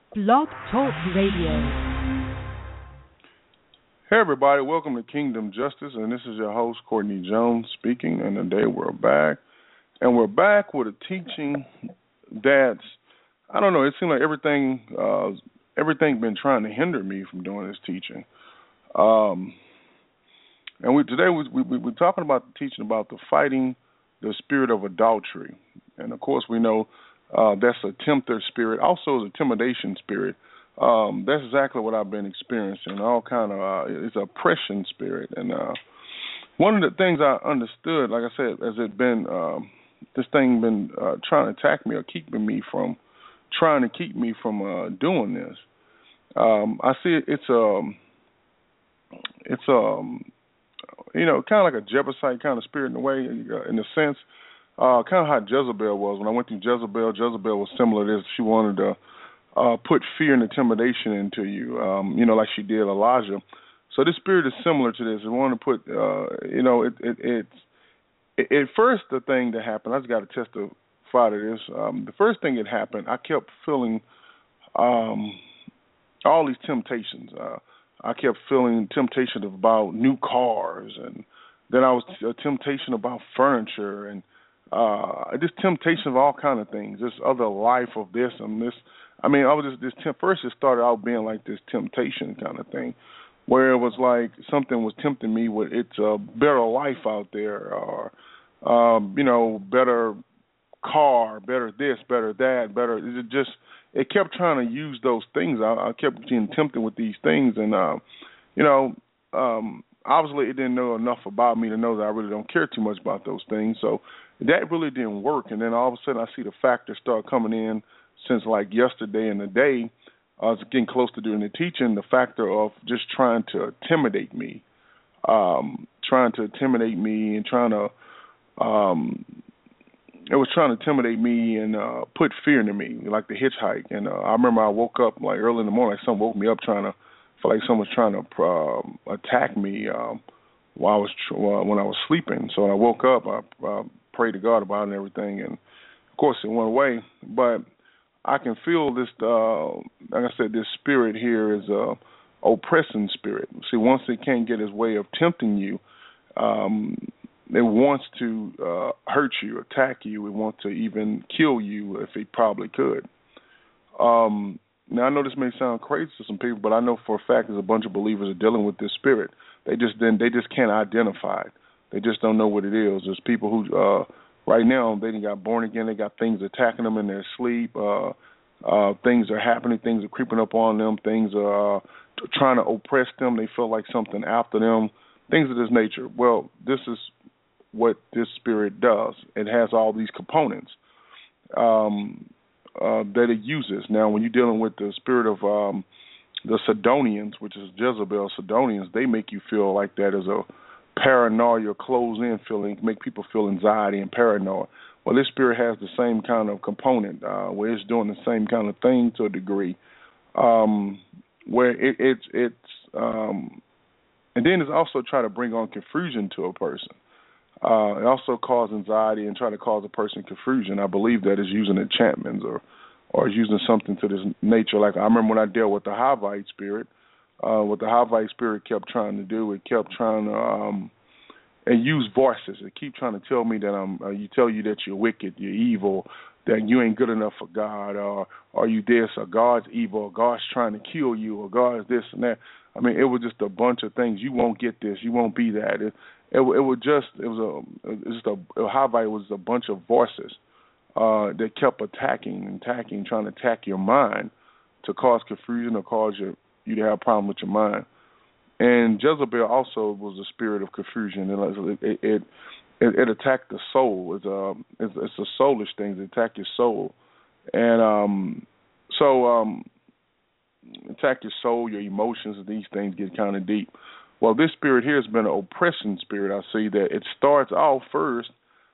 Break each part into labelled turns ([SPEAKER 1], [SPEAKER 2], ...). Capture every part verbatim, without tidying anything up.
[SPEAKER 1] Blog Talk Radio.
[SPEAKER 2] Hey everybody, welcome to Kingdom Justice, and this is your host Courtney Jones speaking, and today we're back, and we're back with a teaching that's, I don't know, it seems like everything, uh, everything been trying to hinder me from doing this teaching. Um, and we today we, we, we're talking about the teaching about the fighting the spirit of adultery, and of course we know uh, that's a tempter spirit, also is a intimidation spirit. Um, that's exactly what I've been experiencing. All kind of uh, it's an oppression spirit, and uh, one of the things I understood, like I said, as it been um, this thing been uh, trying to attack me or keeping me from trying to keep me from uh, doing this. Um, I see it, it's um it's um you know kind of like a Jebusite kind of spirit in a way, uh, in a sense, uh, kind of how Jezebel was. When I went through Jezebel, Jezebel was similar to this. She wanted to Uh, put fear and intimidation into you, um, you know, like she did Elijah. So this spirit is similar to this. It want to put, uh, you know, it, it, it's it, at first the thing that happened. I just got to testify to this. Um, the first thing that happened, I kept feeling um, all these temptations. Uh, I kept feeling temptation about new cars, and then I was a temptation about furniture, and uh, this temptation of all kind of things. This other life of this and this. I mean, I was just this temp- first. It started out being like this temptation kind of thing, where it was like something was tempting me with it's a better life out there, or um, you know, better car, better this, better that, better. It just it kept trying to use those things. I, I kept being tempted with these things, and uh, you know, um, obviously it didn't know enough about me to know that I really don't care too much about those things. So that really didn't work. And then all of a sudden, I see the factors start coming in. Since like yesterday and the day, I was getting close to doing the teaching, the factor of just trying to intimidate me, um, trying to intimidate me and trying to, um, it was trying to intimidate me and uh, put fear into me, like the hitchhike. And uh, I remember I woke up like early in the morning, like someone woke me up trying to, feel like someone was trying to uh, attack me um, while I was uh, when I was sleeping. So when I woke up, I uh, prayed to God about it and everything, and of course it went away. But I can feel this, uh, like I said, this spirit here is a oppressing spirit. See, once it can't get its way of tempting you, um, it wants to uh, hurt you, attack you. It wants to even kill you if it probably could. Um, now, I know this may sound crazy to some people, but I know for a fact there's a bunch of believers are dealing with this spirit. They just then they just can't identify it. They just don't know what it is. There's people who uh, right now, they got born again. They got things attacking them in their sleep. Uh, uh, things are happening. Things are creeping up on them. Things are uh, t- trying to oppress them. They feel like something after them. Things of this nature. Well, this is what this spirit does. It has all these components um, uh, that it uses. Now, when you're dealing with the spirit of um, the Sidonians, which is Jezebel, Sidonians, they make you feel like that as a paranoia, close-in feeling, make people feel anxiety and paranoia. Well, this spirit has the same kind of component, uh, where it's doing the same kind of thing to a degree, um, where it, it's it's um, and then it's also try to bring on confusion to a person. Uh, it also cause anxiety and try to cause a person confusion. I believe that is using enchantments or or is using something to this nature. Like I remember when I dealt with the Havite spirit. Uh, what the Havite spirit kept trying to do, it kept trying to um, and use voices. It keep trying to tell me that I'm. Uh, you tell you that you're wicked, you're evil, that you ain't good enough for God, or are you this, or God's evil, or God's trying to kill you, or God's this and that. I mean, it was just a bunch of things. You won't get this. You won't be that. It, it, it was just. It was a. It was just a. Havite was a bunch of voices uh, that kept attacking and attacking, trying to attack your mind to cause confusion or cause your you to have a problem with your mind. And Jezebel also was a spirit of confusion. It it it, it, it attacked the soul. It's a it's, it's a soulish thing. It attack your soul, and um, so um, attack your soul, your emotions, and these things get kind of deep. Well, this spirit here has been an oppression spirit. I see that it starts off first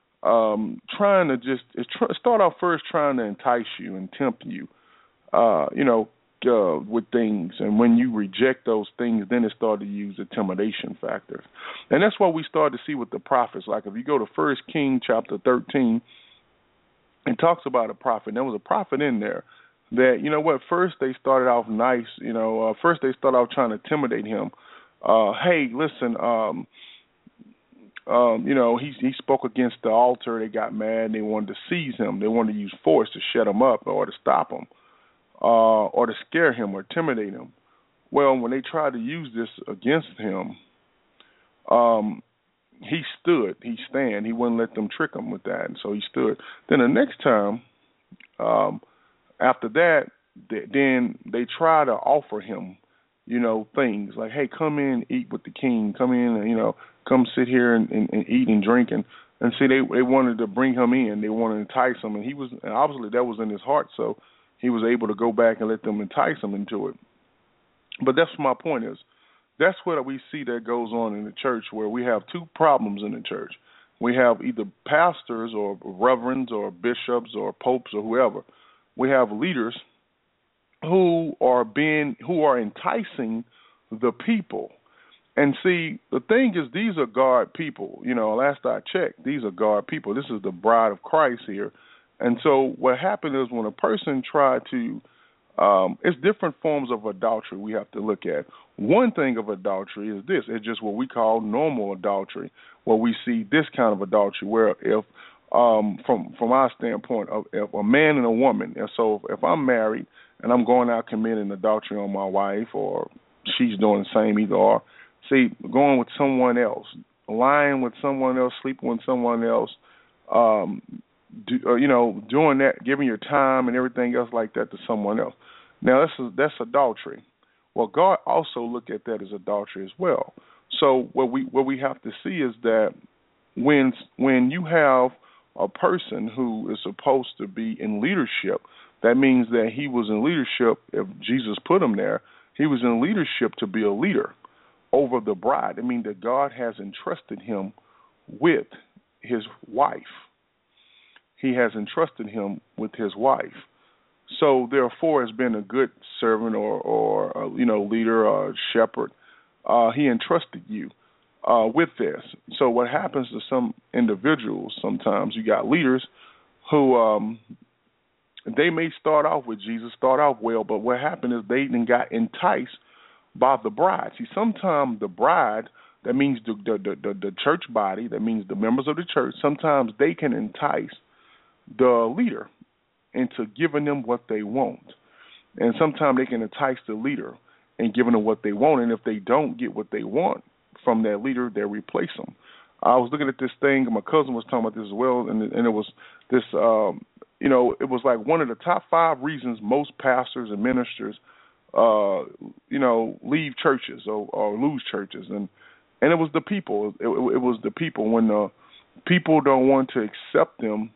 [SPEAKER 2] um, trying to just it tr- start off first trying to entice you and tempt you. Uh, you know. Uh, with things, and when you reject those things, then it started to use intimidation factors, and that's what we started to see with the prophets. Like if you go to First King chapter thirteen, it talks about a prophet. There was a prophet in there that, you know what, first they started off nice, you know, uh, first they started off trying to intimidate him. Uh, hey, listen, um, um, you know, he he spoke against the altar. They got mad. They wanted to seize him. They wanted to use force to shut him up or to stop him, uh, or to scare him or intimidate him. Well, when they tried to use this against him, um, he stood. He stand. He wouldn't let them trick him with that, and so he stood. Then the next time, um, after that, th- then they try to offer him, you know, things like, hey, come in, eat with the king. Come in, and, you know, come sit here and, and, and eat and drink. And, and see, they they wanted to bring him in. They wanted to entice him, and he was, and obviously that was in his heart, so he was able to go back and let them entice him into it. But that's what my point is. That's what we see that goes on in the church, where we have two problems in the church. We have either pastors or reverends or bishops or popes or whoever. We have leaders who are being who are enticing the people. And see, the thing is, these are God people. You know, last I checked, these are God people. This is the bride of Christ here. And so what happened is when a person tried to Um, it's different forms of adultery we have to look at. One thing of adultery is this. It's just what we call normal adultery, where we see this kind of adultery, where if, um, from from our standpoint, of if a man and a woman, and so if I'm married and I'm going out committing adultery on my wife, or she's doing the same, either or, see, going with someone else, lying with someone else, sleeping with someone else, um, Do, uh, you know, doing that, giving your time and everything else like that to someone else. Now, that's that's adultery. Well, God also looked at that as adultery as well. So what we what we have to see is that when when you have a person who is supposed to be in leadership, that means that he was in leadership. If Jesus put him there, he was in leadership to be a leader over the bride. I mean that God has entrusted him with his wife. He has entrusted him with his wife. So therefore, as being a good servant or, or a, you know, leader or shepherd, uh, he entrusted you uh, with this. So what happens to some individuals, sometimes you got leaders who um, they may start off with Jesus, start off well, but what happened is they then got enticed by the bride. See, sometimes the bride, that means the, the, the, the church body, that means the members of the church, sometimes they can entice the leader into giving them what they want. And sometimes they can entice the leader in giving them what they want. And if they don't get what they want from that leader, they replace them. I was looking at this thing, and my cousin was talking about this as well, and, and it was this, um, you know, it was like one of the top five reasons most pastors and ministers, uh, you know, leave churches or, or lose churches. And, and it was the people. It, it was the people. When the people don't want to accept them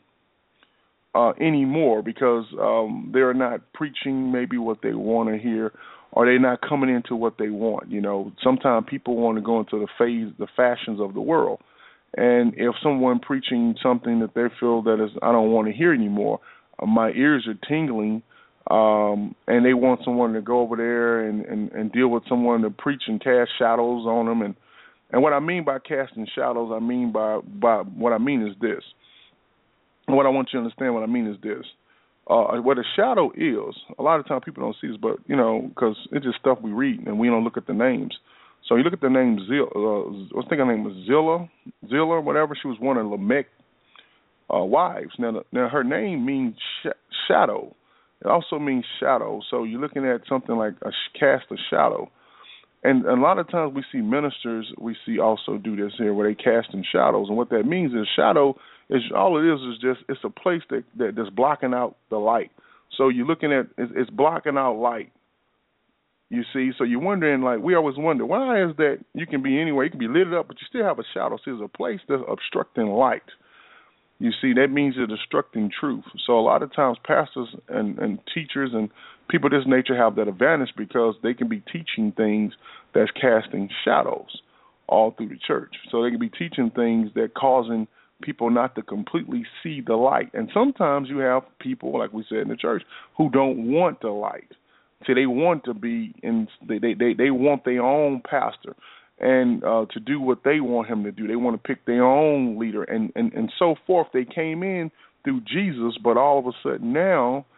[SPEAKER 2] Uh, anymore because um, they're not preaching maybe what they want to hear, or they're not coming into what they want. You know, sometimes people want to go into the phase, the fashions of the world, and if someone preaching something that they feel that is, I don't want to hear anymore, uh, my ears are tingling, um, and they want someone to go over there and, and, and deal with someone to preach and cast shadows on them. And, and what I mean by casting shadows, I mean by, by what I mean is this. What I want you to understand, what I mean is this. Uh, what a shadow is, a lot of times people don't see this, but, you know, because it's just stuff we read and we don't look at the names. So you look at the name Zillah, uh, I think her name was Zillah, Zillah, whatever. She was one of Lamech uh, wives. Now, now, her name means sh- shadow. It also means shadow. So you're looking at something like a cast a shadow. And a lot of times we see ministers, we see also do this here where they cast in shadows. And what that means is shadow is all it is is just it's a place that, that that's blocking out the light. So you're looking at it's, it's blocking out light. You see, so you're wondering, like we always wonder, why is that you can be anywhere, you can be lit up, but you still have a shadow. So there's a place that's obstructing light. You see, that means you're obstructing truth. So a lot of times pastors and, and teachers and people of this nature have that advantage because they can be teaching things that's casting shadows all through the church. So they can be teaching things that causing people not to completely see the light. And sometimes you have people, like we said in the church, who don't want the light. See, they want to be in, they they, they, they want their own pastor and uh, to do what they want him to do. They want to pick their own leader and, and, and so forth. They came in through Jesus, but all of a sudden now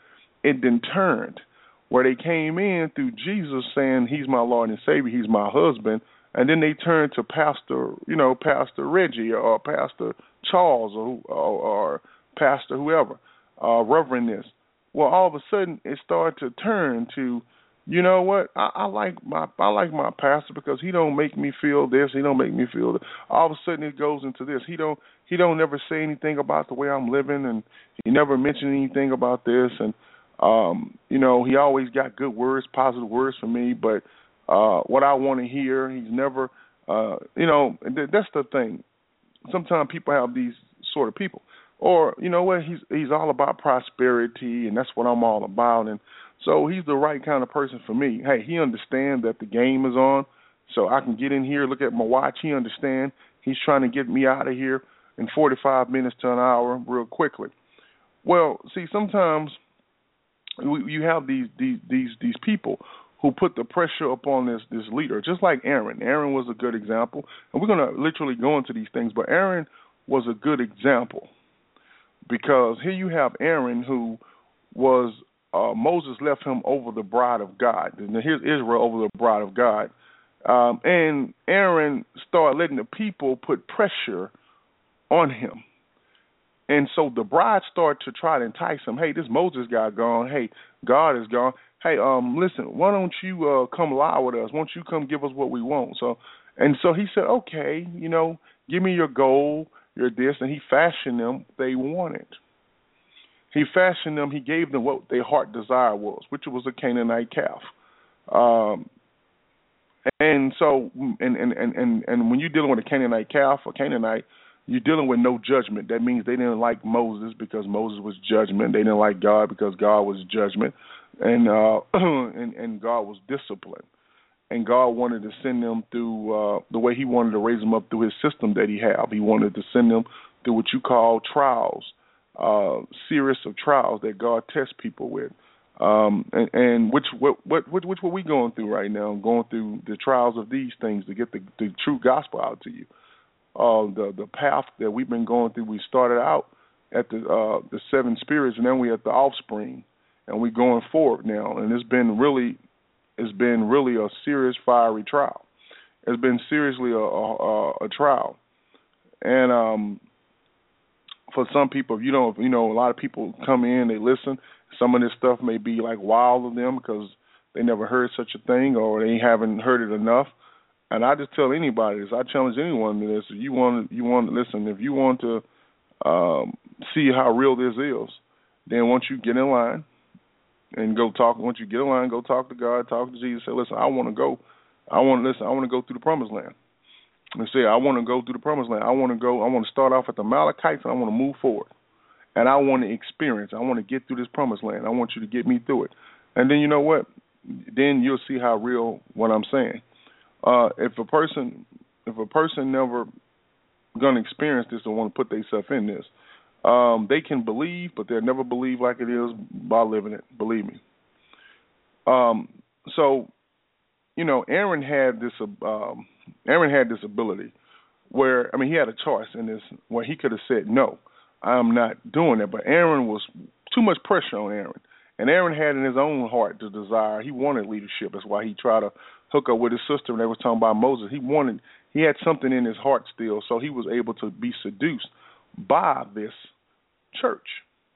[SPEAKER 2] it then turned, where they came in through Jesus saying, he's my Lord and Savior, he's my husband, and then they turned to Pastor, you know, Pastor Reggie or Pastor Charles or, or, or Pastor whoever, uh, Reverend this. Well, all of a sudden it started to turn to, you know what? I, I like my I like my pastor because he don't make me feel this. He don't make me feel that. All of a sudden it goes into this. He don't he don't never say anything about the way I'm living, and he never mentioned anything about this. And um, you know, he always got good words, positive words for me. But uh, what I want to hear, he's never. Uh, you know, th- that's the thing. Sometimes people have these sort of people, or you know what? He's he's all about prosperity, and that's what I'm all about. And so he's the right kind of person for me. Hey, he understands that the game is on, so I can get in here, look at my watch. He understands. He's trying to get me out of here in forty-five minutes to an hour real quickly. Well, see, sometimes we, you have these, these these these people who put the pressure upon this this leader, just like Aaron. Aaron was a good example, and we're going to literally go into these things, but Aaron was a good example because here you have Aaron who was Uh, Moses left him over the bride of God. And here's Israel over the bride of God. Um, and Aaron started letting the people put pressure on him. And so the bride started to try to entice him. Hey, this Moses guy gone. Hey, God is gone. Hey, um, listen, why don't you uh, come lie with us? Why don't you come give us what we want? So, and so he said, okay, you know, give me your gold, your this. And he fashioned them what they wanted. He fashioned them, he gave them what their heart desire was, which was a Canaanite calf. Um, and so, and, and, and, and when you're dealing with a Canaanite calf, a Canaanite, you're dealing with no judgment. That means they didn't like Moses because Moses was judgment. They didn't like God because God was judgment. And, uh, and, and God was discipline. And God wanted to send them through uh, the way he wanted to raise them up through his system that he had. He wanted to send them through what you call trials. Uh, series of trials that God tests people with, um, and, and which what, what what which what we going through right now, going through the trials of these things to get the, the true gospel out to you. Uh, the the path that we've been going through, we started out at the uh, the seven spirits, and then we at the offspring, and we going forward now, and it's been really it's been really a serious fiery trial. It's been seriously a, a, a trial, and um. For some people, you know, you know, a lot of people come in, they listen. Some of this stuff may be like wild to them because they never heard such a thing or they haven't heard it enough. And I just tell anybody this. I challenge anyone to this. If you want, you want to listen. If you want to um, see how real this is, then once you get in line and go talk, once you get in line, go talk to God, talk to Jesus. Say, listen, I want to go. I want to listen. I want to go through the promised land. And say, I want to go through the promised land. I want to go, I want to start off at the Amalekites, and I want to move forward. And I want to experience. I want to get through this promised land. I want you to get me through it. And then you know what? Then you'll see how real what I'm saying. Uh, if a person, if a person never going to experience this or want to put themselves in this, um, they can believe, but they'll never believe like it is by living it. Believe me. Um, so, you know, Aaron had this. Um, Aaron had this ability where, I mean, he had a choice in this where he could have said, no, I'm not doing that. But Aaron was too much pressure on Aaron. And Aaron had in his own heart the desire. He wanted leadership. That's why he tried to hook up with his sister when they were talking about Moses. He wanted, he had something in his heart still, so he was able to be seduced by this church.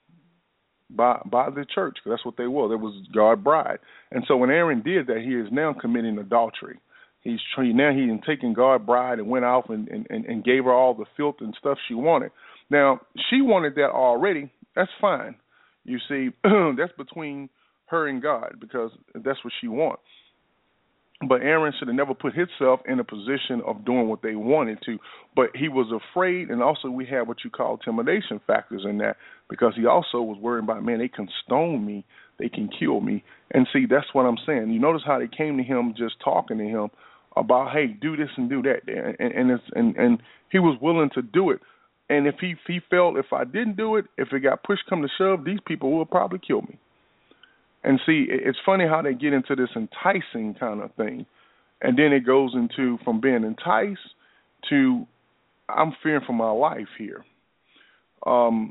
[SPEAKER 2] By by the church, because that's what they were. They was God's bride. And so when Aaron did that, he is now committing adultery. He's now he's taking God's bride and went off and, and, and gave her all the filth and stuff she wanted. Now, she wanted that already. That's fine. You see, that's between her and God because that's what she wants. But Aaron should have never put himself in a position of doing what they wanted to. But he was afraid, and also we had what you call intimidation factors in that because he also was worried about, man, they can stone me, they can kill me. And see, that's what I'm saying. You notice how they came to him just talking to him about, hey, do this and do that. And and, it's, and, and he was willing to do it. And if he, he felt if I didn't do it, if it got pushed come to shove, these people will probably kill me. And see, it's funny how they get into this enticing kind of thing. And then it goes into from being enticed to I'm fearing for my life here. Um,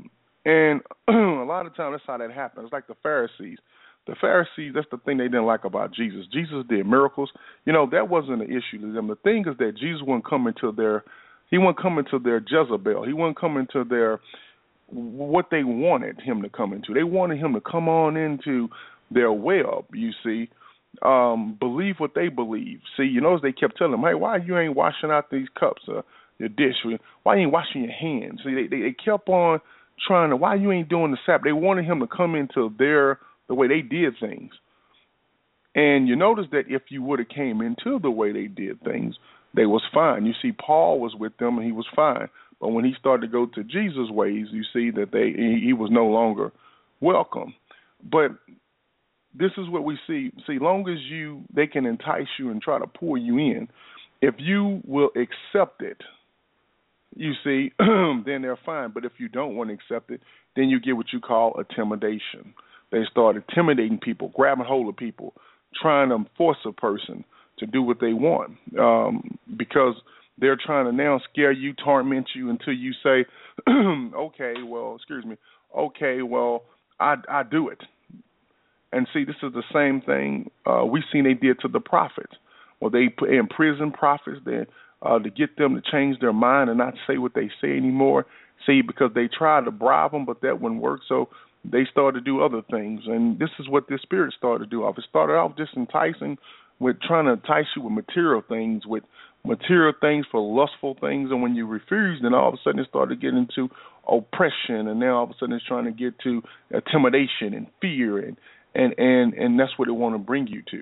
[SPEAKER 2] And a lot of times that's how that happens. It's like the Pharisees. The Pharisees, that's the thing they didn't like about Jesus. Jesus did miracles. You know, that wasn't an issue to them. The thing is that Jesus wouldn't come into their, he wouldn't come into their Jezebel. He wouldn't come into their, what they wanted him to come into. They wanted him to come on into their web, you see, um, believe what they believe. See, you notice they kept telling him, hey, why you ain't washing out these cups, uh, your dish? Why you ain't washing your hands? See, they, they, they kept on trying to, why you ain't doing the Sabbath? They wanted him to come into their, the way they did things. And you notice that if you would have came into the way they did things, they was fine. You see, Paul was with them and he was fine. But when he started to go to Jesus' ways, you see that they he was no longer welcome. But this is what we see. See, long as you they can entice you and try to pull you in, if you will accept it, you see, then they're fine. But if you don't want to accept it, then you get what you call intimidation. They start intimidating people, grabbing hold of people, trying to force a person to do what they want, um, because they're trying to now scare you, torment you until you say, okay, well, excuse me, okay, well, I, I do it. And see, this is the same thing uh, we seen they did to the prophets. Well, they put in prison prophets they, uh, to get them to change their mind and not say what they say anymore. See, because they tried to bribe them, but that wouldn't work, so they started to do other things. And this is what this spirit started to do. It started off just enticing, with trying to entice you with material things, with material things for lustful things, and when you refuse, then all of a sudden it started getting into oppression, and now all of a sudden it's trying to get to intimidation and fear, and and and, and that's what they want to bring you to.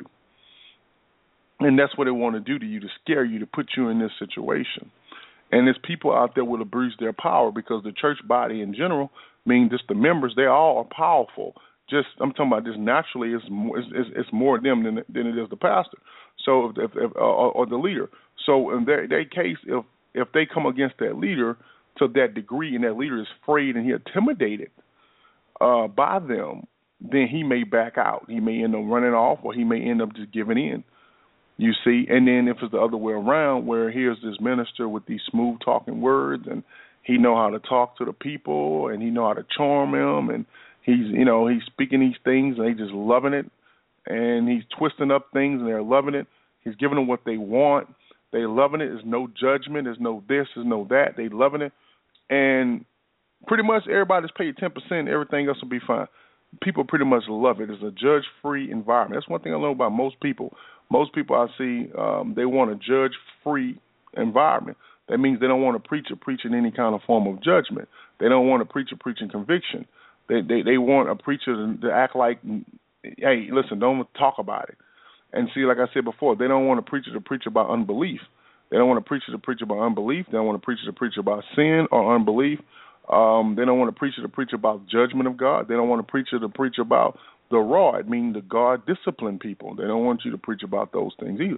[SPEAKER 2] And that's what they want to do to you, to scare you, to put you in this situation. And there's people out there will abuse their power, because the church body in general, meaning just the members, they all are powerful. Just I'm talking about just naturally, it's more, it's, it's, it's more them than than it is the pastor. So if, if, uh, or, or the leader. So in their, their case, if if they come against that leader to that degree, and that leader is afraid and he intimidated uh, by them, then he may back out. He may end up running off, or he may end up just giving in. You see, and then if it's the other way around, where here's this minister with these smooth talking words, and he know how to talk to the people, and he know how to charm them, and he's, you know, he's speaking these things, and they just loving it, and he's twisting up things, and they're loving it. He's giving them what they want. They loving it. There's no judgment. There's no this. There's no that. They loving it, and pretty much everybody's paid ten percent. Everything else will be fine. People pretty much love it. It's a judge-free environment. That's one thing I know about most people. Most people I see, um, they want a judge-free environment. That means they don't want a preacher preaching any kind of form of judgment. They don't want a preacher preaching conviction. They they, they want a preacher to, to act like, hey, listen, don't talk about it. And see, like I said before, they don't want a preacher to preach about unbelief. They don't want a preacher to preach about unbelief. They don't want a preacher to preach about sin or unbelief. Um, they don't want a preacher to preach about judgment of God. They don't want a preacher to preach about the rod, meaning the God discipline people. They don't want you to preach about those things either.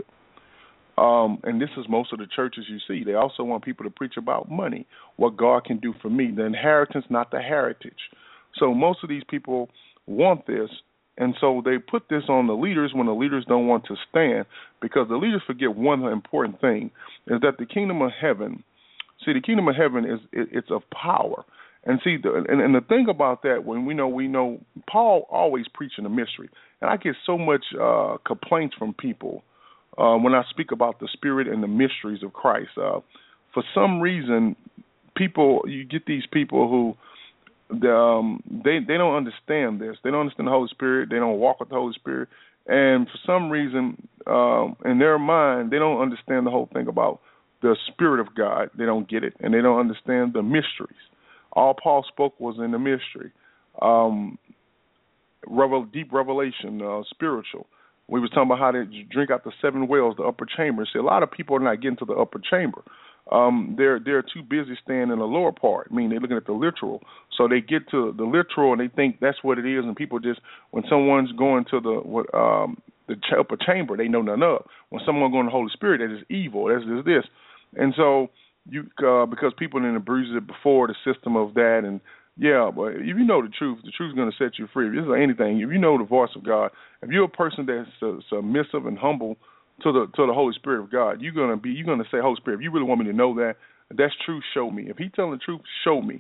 [SPEAKER 2] Um, and this is most of the churches you see. They also want people to preach about money, what God can do for me, the inheritance, not the heritage. So most of these people want this, and so they put this on the leaders when the leaders don't want to stand, because the leaders forget one important thing, is that the kingdom of heaven, see, the kingdom of heaven is it, it's of power. And see, the, and, and the thing about that, when we know, we know, Paul always preaching a mystery. And I get so much uh, complaints from people uh, when I speak about the spirit and the mysteries of Christ. Uh, for some reason, people, you get these people who, the, um, they they don't understand this. They don't understand the Holy Spirit. They don't walk with the Holy Spirit. And for some reason, um, in their mind, they don't understand the whole thing about the Spirit of God. They don't get it, and they don't understand the mysteries. All Paul spoke was in the mystery, um, revel, deep revelation, uh, spiritual. We was talking about how to drink out the seven wells, the upper chamber. See, a lot of people are not getting to the upper chamber. Um, they're they're too busy staying in the lower part. I mean, they're looking at the literal. So they get to the literal and they think that's what it is. And people just, when someone's going to the what um, the upper chamber, they know nothing of. When someone going to the Holy Spirit, that is evil. That's just this. And so you uh, because people didn't abuse it before, the system of that, and yeah, but if you know the truth, the truth is going to set you free. If this is anything, if you know the voice of God, if you're a person that's uh, submissive and humble to the to the Holy Spirit of God, you're gonna be you're gonna say, Holy Spirit, if you really want me to know that that's true, show me. If He's telling the truth, show me.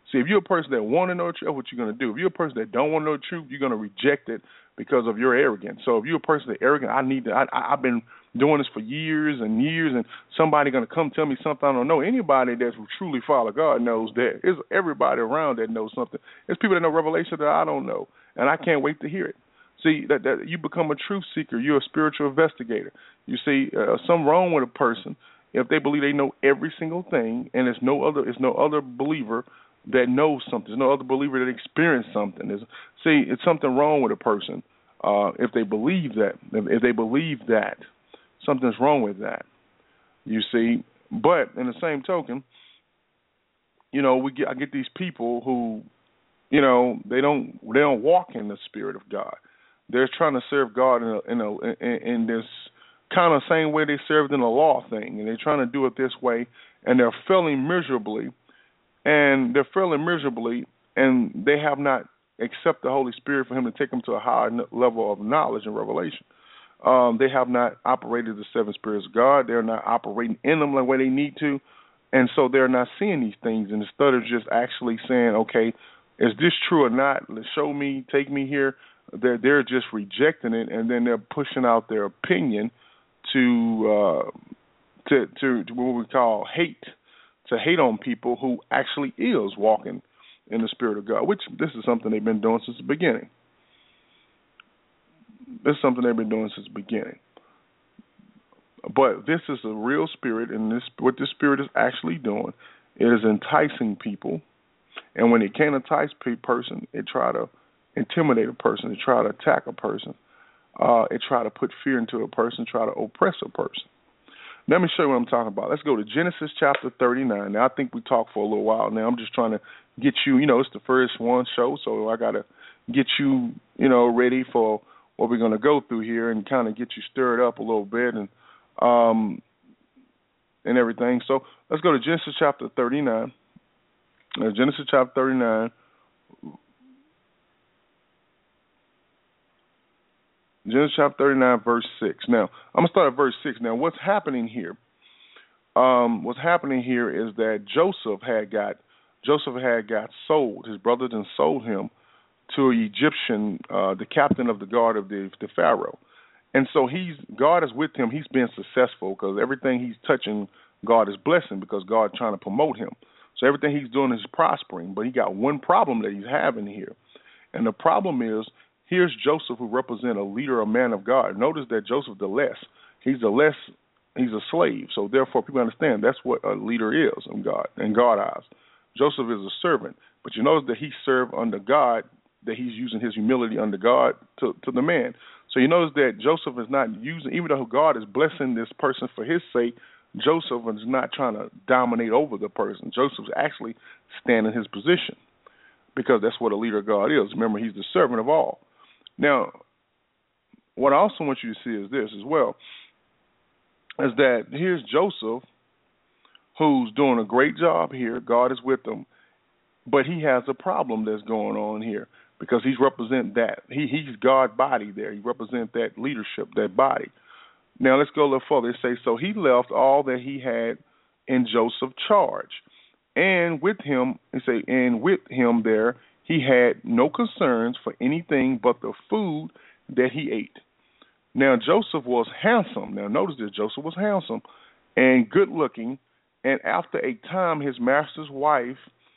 [SPEAKER 2] See, if you're a person that want to know the truth, that's what you're going to do. If you're a person that don't want to know the truth, you're going to reject it because of your arrogance. So if you're a person that's arrogant, I need to, I, I, I've been doing this for years and years, and somebody going to come tell me something I don't know. Anybody that's truly follow God knows that. There's everybody around that knows something. There's people that know revelation that I don't know, and I can't wait to hear it. See, that, that you become a truth seeker. You're a spiritual investigator. You see, uh, something wrong with a person if they believe they know every single thing, and there's no other, it's no other believer that knows something. There's no other believer that experienced something. There's, see, it's something wrong with a person uh, if they believe that. If, if they believe that, something's wrong with that. You see, but in the same token, you know, we get I get these people who, you know, they don't they don't walk in the Spirit of God. They're trying to serve God in a, in, a, in, in this kind of same way they served in the law thing, and they're trying to do it this way, and they're failing miserably, and they're failing miserably, and they have not accepted the Holy Spirit for Him to take them to a higher level of knowledge and revelation. Um, they have not operated the seven spirits of God. They're not operating in them the way they need to, and so they're not seeing these things. And instead of just actually saying, okay, is this true or not? Show me, take me here. They're, they're just rejecting it, and then they're pushing out their opinion to, uh, to to to what we call hate, to hate on people who actually is walking in the Spirit of God, which this is something they've been doing since the beginning. This is something they've been doing since the beginning. But this is a real spirit, and this what this spirit is actually doing is enticing people, and when it can't entice a person, it try to intimidate a person, it try to attack a person, uh, it try to put fear into a person, try to oppress a person. Let me show you what I'm talking about. Let's go to Genesis chapter thirty-nine. Now, I think we talked for a little while now. I'm just trying to get you, you know, it's the first one show, so I got to get you, you know, ready for what we're going to go through here and kind of get you stirred up a little bit and um, and everything. So let's go to Genesis chapter thirty-nine. Uh, Genesis chapter thirty-nine. Genesis chapter thirty-nine, verse six. Now, I'm going to start at verse six. Now, what's happening here? Um, what's happening here is that Joseph had got Joseph had got sold. His brothers had sold him to an Egyptian, uh, the captain of the guard of the, the Pharaoh. And so he's God is with him. He's been successful because everything he's touching, God is blessing because God is trying to promote him. So everything he's doing is prospering. But he got one problem that he's having here. And the problem is, here's Joseph, who represents a leader, a man of God. Notice that Joseph the less. He's the less, he's a slave. So therefore, people understand that's what a leader is in God, in God's eyes. Joseph is a servant. But you notice that he served under God, that he's using his humility under God to, to the man. So you notice that Joseph is not using, even though God is blessing this person for his sake, Joseph is not trying to dominate over the person. Joseph's actually standing in his position because that's what a leader of God is. Remember, he's the servant of all. Now, what I also want you to see is this as well, is that here's Joseph, who's doing a great job here. God is with him, but he has a problem that's going on here because he's representing that. He, he's God's body there. He represents that leadership, that body. Now, let's go a little further. It says, so he left all that he had in Joseph's charge, and with him, it say, and with him there, he had no concerns for anything but the food that he ate. Now, Joseph was handsome. Now, notice this. Joseph was handsome and good-looking, and after a time, his master's wife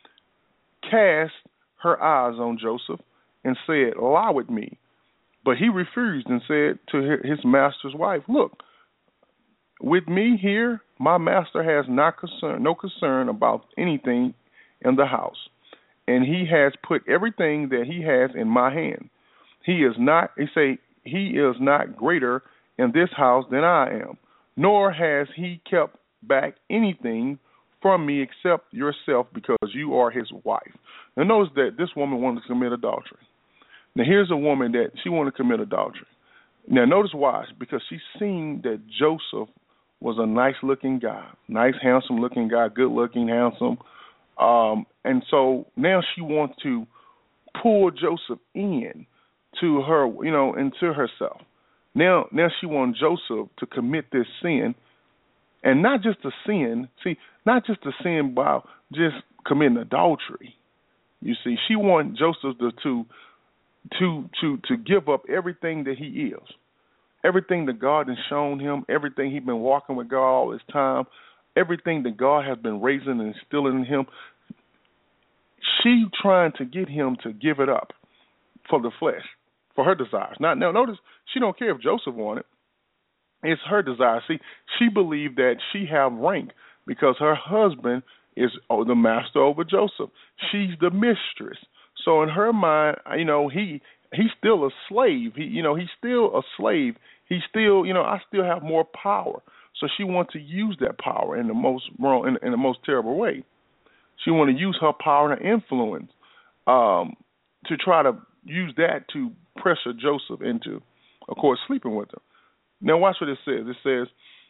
[SPEAKER 2] cast her eyes on Joseph and said, lie with me. But he refused and said to his master's wife, look, with me here, my master has not concern, no concern about anything in the house. And he has put everything that he has in my hand. He is not, he say, he is not greater in this house than I am, nor has he kept back anything from me except yourself because you are his wife. Now notice that this woman wanted to commit adultery. Now here's a woman that she wanted to commit adultery. Now notice why. Because she seen that Joseph was a nice looking guy, nice, handsome looking guy, good looking, handsome. Um, and so now she wants to pull Joseph in to her, you know, into herself. Now, now she wants Joseph to commit this sin, and not just a sin. See, not just a sin by just committing adultery, You see, she wanted Joseph to to to to, to give up everything that he is, everything that God has shown him, everything he's been walking with God all this time, everything that God has been raising and instilling in him. She trying to get him to give it up for the flesh, for her desires. Now, now notice she don't care if Joseph wanted. It's her desire. See, she believed that she have rank because her husband is the master over Joseph. She's the mistress. So in her mind, you know, he he's still a slave. He, you know, he's still a slave. He's still, you know, I still have more power. So she wants to use that power in the most wrong, in, in the most terrible way. She want to use her power and her influence um, to try to use that to pressure Joseph into, of course, sleeping with him. Now watch what it says. It says,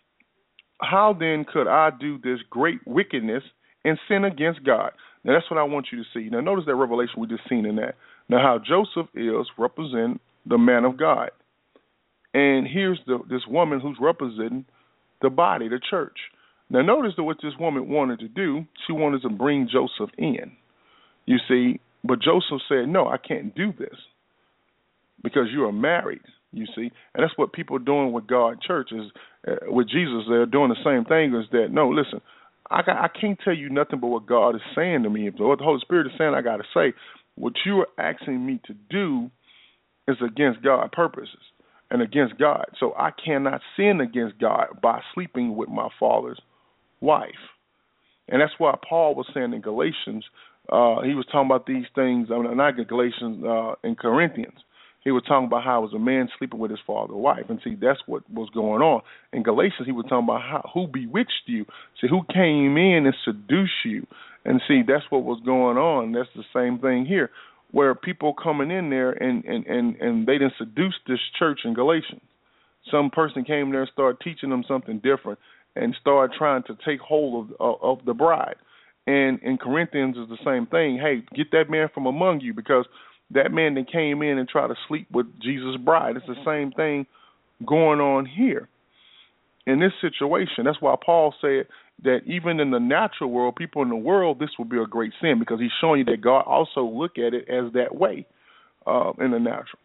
[SPEAKER 2] how then could I do this great wickedness and sin against God? Now that's what I want you to see. Now notice that revelation we just seen in that. Now how Joseph is representing the man of God. And here's the, this woman who's representing the body, the church. Now notice that what this woman wanted to do, she wanted to bring Joseph in. You see, but Joseph said, no, I can't do this because you are married, you see. And that's what people are doing with God churches, uh, with Jesus. They're doing the same thing as that. No, listen, I, got, I can't tell you nothing but what God is saying to me. If what the Holy Spirit is saying, I got to say. What you are asking me to do is against God's purposes and against God. So I cannot sin against God by sleeping with my father's wife. And that's why Paul was saying in Galatians, uh, he was talking about these things, I mean, not in Galatians, uh, in Corinthians. He was talking about how it was a man sleeping with his father's wife. And see, that's what was going on. In Galatians, he was talking about how, who bewitched you. See, who came in and seduced you. And see, that's what was going on. That's the same thing here, where people coming in there and, and, and, and they didn't seduce this church in Galatians. Some person came there and started teaching them something different and started trying to take hold of, of, of the bride. And in Corinthians is the same thing. Hey, get that man from among you, because that man that came in and tried to sleep with Jesus' bride. It's the same thing going on here in this situation. That's why Paul said that even in the natural world, people in the world, this will be a great sin, because he's showing you that God also look at it as that way uh, in the natural.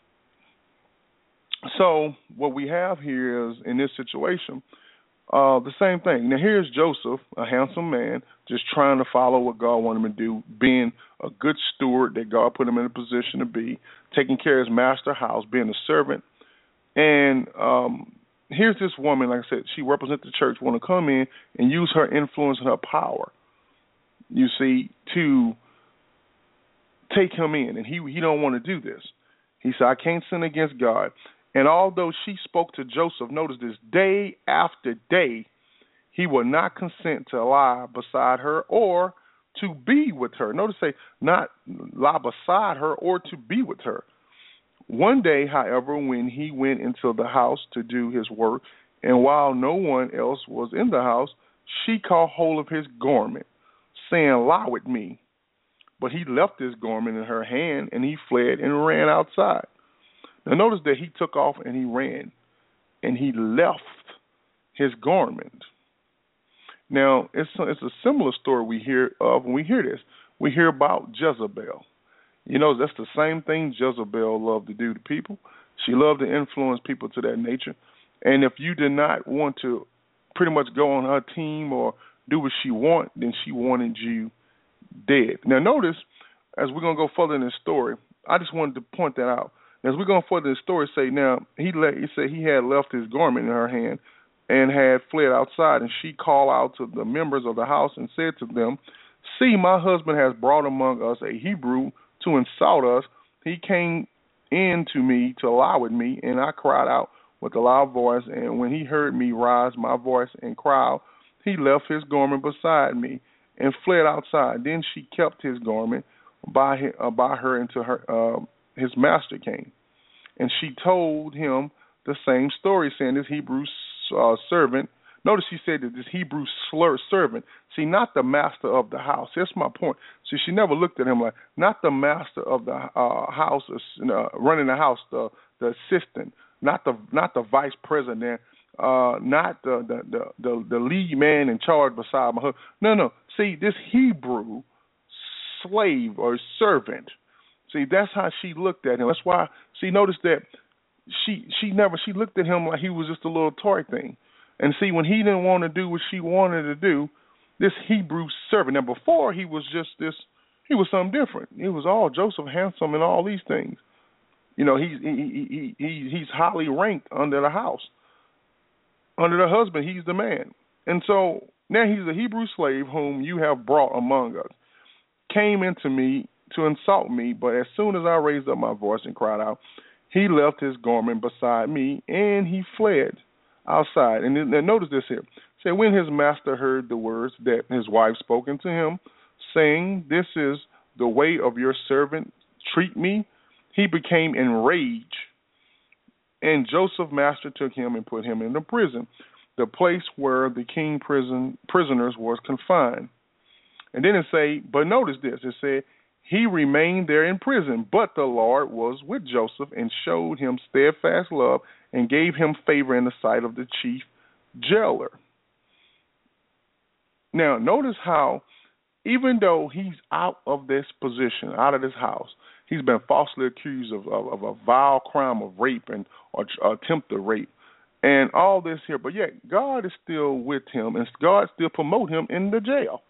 [SPEAKER 2] So what we have here is, in this situation, Uh, the same thing. Now, here's Joseph, a handsome man, just trying to follow what God wanted him to do, being a good steward that God put him in a position to be, taking care of his master's house, being a servant. And um, here's this woman, like I said, she represents the church, want to come in and use her influence and her power, you see, to take him in. And he, he don't want to do this. He said, I can't sin against God. And although she spoke to Joseph, notice this, day after day, he would not consent to lie beside her or to be with her. Notice say, not lie beside her or to be with her. One day, however, when he went into the house to do his work, and while no one else was in the house, she caught hold of his garment, saying, lie with me. But he left his garment in her hand, and he fled and ran outside. Now, notice that he took off and he ran, and he left his garment. Now, it's a, it's a similar story we hear of when we hear this. We hear about Jezebel. You know, that's the same thing Jezebel loved to do to people. She loved to influence people to that nature. And if you did not want to pretty much go on her team or do what she wanted, then she wanted you dead. Now, notice, as we're going to go further in this story, I just wanted to point that out. As we're going further in the story, say now, he let, he said he had left his garment in her hand and had fled outside, and she called out to the members of the house and said to them, see, my husband has brought among us a Hebrew to insult us. He came in to me to lie with me, and I cried out with a loud voice, and when he heard me rise my voice and cry out, he left his garment beside me and fled outside. Then she kept his garment by, his, uh, by her until her uh, his master came. And she told him the same story, saying this Hebrew uh, servant, notice she said that this Hebrew slur servant, see, not the master of the house. That's my point. See, she never looked at him like, not the master of the uh, house, uh, running the house, the, the assistant, not the not the vice president, uh, not the the, the the the lead man in charge beside my husband. No, no. See, this Hebrew slave or servant. See, that's how she looked at him. That's why, see, notice that she she never, she looked at him like he was just a little toy thing. And see, when he didn't want to do what she wanted to do, this Hebrew servant. Now, before he was just this, he was something different. He was all Joseph handsome and all these things. You know, he's he, he, he, he's highly ranked under the house. Under the husband, he's the man. And so now he's a Hebrew slave whom you have brought among us. Came into me to insult me, but as soon as I raised up my voice and cried out, he left his garment beside me, and he fled outside. And then, notice this here. Say, when his master heard the words that his wife spoken to him, saying, this is the way of your servant, treat me, he became enraged. And Joseph's master took him and put him into prison, the place where the king prison prisoners was confined. And then it say, but notice this, it said, he remained there in prison, but the Lord was with Joseph and showed him steadfast love and gave him favor in the sight of the chief jailer. Now, notice how, even though he's out of this position, out of this house, he's been falsely accused of, of, of a vile crime of rape and or attempted rape and all this here, but yet God is still with him and God still promote him in the jail.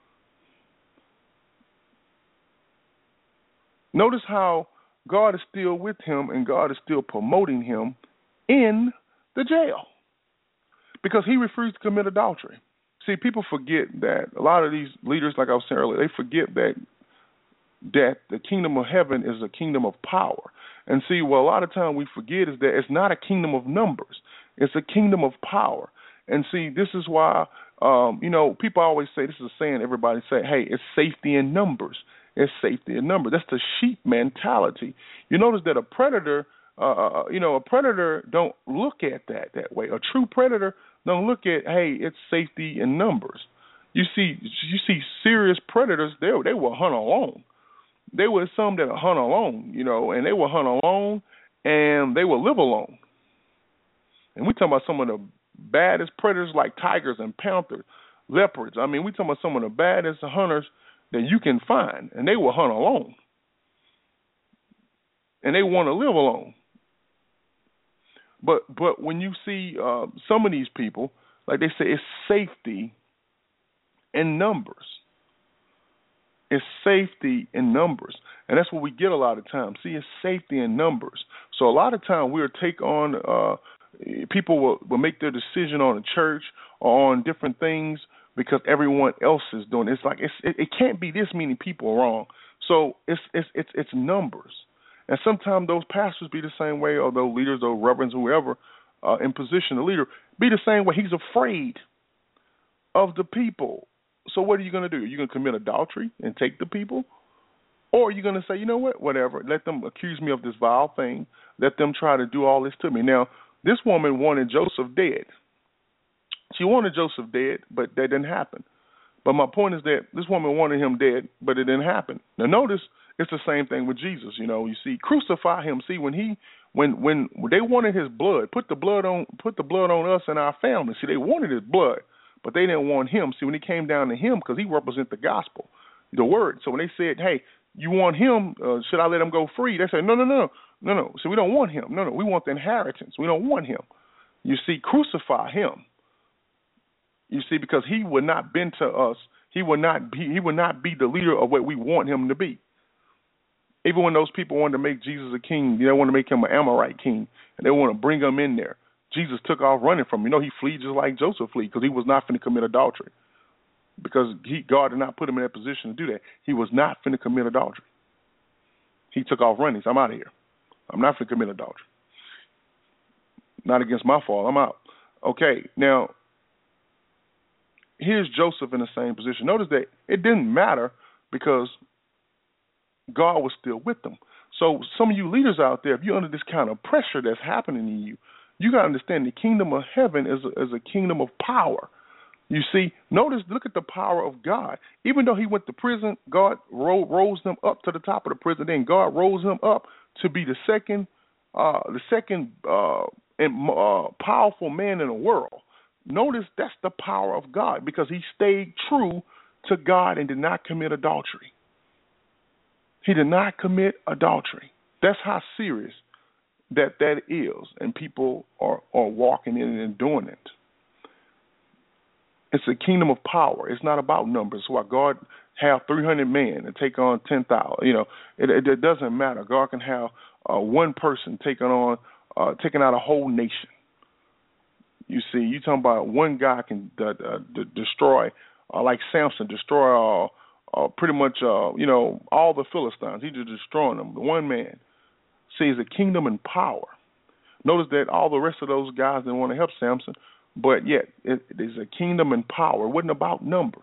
[SPEAKER 2] Notice how God is still with him and God is still promoting him in the jail because he refused to commit adultery. See, people forget that a lot of these leaders, like I was saying earlier, they forget that that the kingdom of heaven is a kingdom of power. And see, what a lot of time we forget is that it's not a kingdom of numbers. It's a kingdom of power. And see, this is why, um, you know, people always say, this is a saying everybody say, hey, it's safety in numbers. It's safety in numbers. That's the sheep mentality. You notice that a predator, uh, you know, a predator don't look at that that way. A true predator don't look at, hey, it's safety in numbers. You see, you see serious predators, they they will hunt alone. They were some that hunt alone, you know, and they will hunt alone and they will live alone. And we're talking about some of the baddest predators like tigers and panthers, leopards. I mean, we're talking about some of the baddest hunters that you can find, and they will hunt alone. And they want to live alone. But but when you see uh, some of these people, like they say, it's safety in numbers. It's safety in numbers. And that's what we get a lot of times. See, it's safety in numbers. So a lot of time we'll take on, uh, people will, will make their decision on a church or on different things because everyone else is doing it. It's like it's, it, it can't be this many people wrong. So it's it's it's, it's numbers. And sometimes those pastors be the same way, or those leaders, those reverends, whoever, uh, in position, the leader, be the same way. He's afraid of the people. So what are you going to do? Are you going to commit adultery and take the people? Or are you going to say, you know what, whatever, let them accuse me of this vile thing. Let them try to do all this to me. Now, this woman wanted Joseph dead. She wanted Joseph dead, but that didn't happen. But my point is that this woman wanted him dead, but it didn't happen. Now, notice it's the same thing with Jesus. You know, you see, crucify him. See, when he, when when they wanted his blood, put the blood on, put the blood on us and our family. See, they wanted his blood, but they didn't want him. See, when it came down to him, because he represents the gospel, the word. So when they said, hey, you want him, uh, should I let him go free? They said, no, no, no, no, no. So we don't want him. No, no, we want the inheritance. We don't want him. You see, crucify him. You see, because he would not bend to us. He would not be, he would not be the leader of what we want him to be. Even when those people wanted to make Jesus a king, they want to make him an Amorite king, and they want to bring him in there. Jesus took off running from him. You know, he fled just like Joseph fled because he was not going to commit adultery. Because he, God did not put him in that position to do that. He was not going to commit adultery. He took off running. So I'm out of here. I'm not going to commit adultery. Not against my fault. I'm out. Okay, now, here's Joseph in the same position. Notice that it didn't matter because God was still with them. So some of you leaders out there, if you're under this kind of pressure that's happening to you, you got to understand the kingdom of heaven is a, is a kingdom of power. You see, notice, look at the power of God. Even though he went to prison, God ro- rose him up to the top of the prison. Then God rose him up to be the second, uh, the second uh, and, uh, powerful man in the world. Notice that's the power of God because he stayed true to God and did not commit adultery. He did not commit adultery. That's how serious that that is, and people are, are walking in and doing it. It's a kingdom of power. It's not about numbers. Why God have three hundred men and take on ten thousand. You know, it, it, it doesn't matter. God can have uh, one person taking on, uh, taking out a whole nation. You see, you talking about one guy can uh, uh, destroy, uh, like Samson, destroy uh, uh, pretty much, uh, you know, all the Philistines. He just destroying them. The one man. See, it's a kingdom and power. Notice that all the rest of those guys didn't want to help Samson, but yet it, it is a kingdom and power. It wasn't about numbers.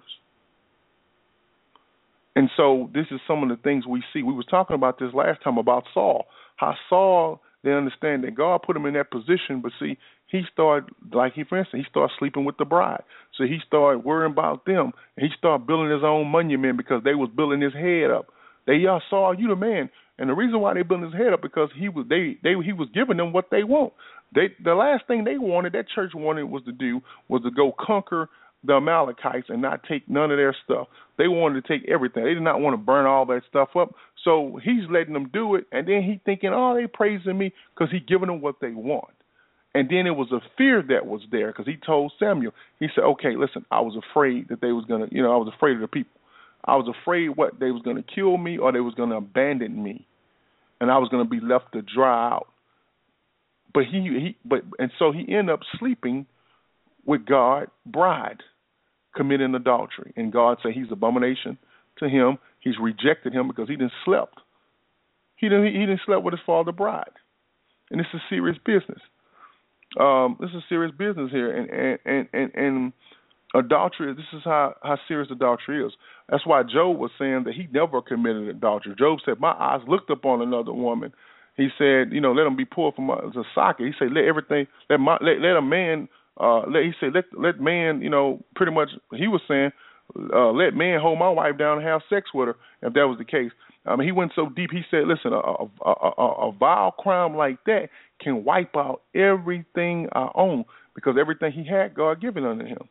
[SPEAKER 2] And so this is some of the things we see. We was talking about this last time about Saul, how Saul, they understand that God put him in that position, but see, he started, like he, for instance, he started sleeping with the bride. So he started worrying about them, and he started building his own monument because they was building his head up. They y'all saw you the man, and the reason why they building his head up because he was they they he was giving them what they want. They the last thing they wanted, that church wanted was to do was to go conquer the Amalekites and not take none of their stuff. They wanted to take everything. They did not want to burn all that stuff up. So he's letting them do it, and then he thinking, oh, they praising me because he giving them what they want. And then it was a fear that was there because he told Samuel, he said, okay, listen, I was afraid that they was going to, you know, I was afraid of the people. I was afraid what they was going to kill me or they was going to abandon me, and I was going to be left to dry out. But he, he, but and so he ended up sleeping with God's bride, committing adultery, and God said he's abomination to him. He's rejected him because he didn't slept. He didn't. He didn't slept with his father's bride, and this is serious business. Um, this is serious business here, and and and and. and adultery, this is how, how serious adultery is. That's why Job was saying that he never committed adultery. Job said, my eyes looked upon another woman. He said, you know, let them be pulled from the socket. He said, let everything, let my, let, let a man, uh, let, he said, let let man, you know, pretty much, he was saying, uh, let man hold my wife down and have sex with her, if that was the case. I mean, he went so deep, he said, listen, a, a, a, a, a vile crime like that can wipe out everything I own because everything he had, God given unto him.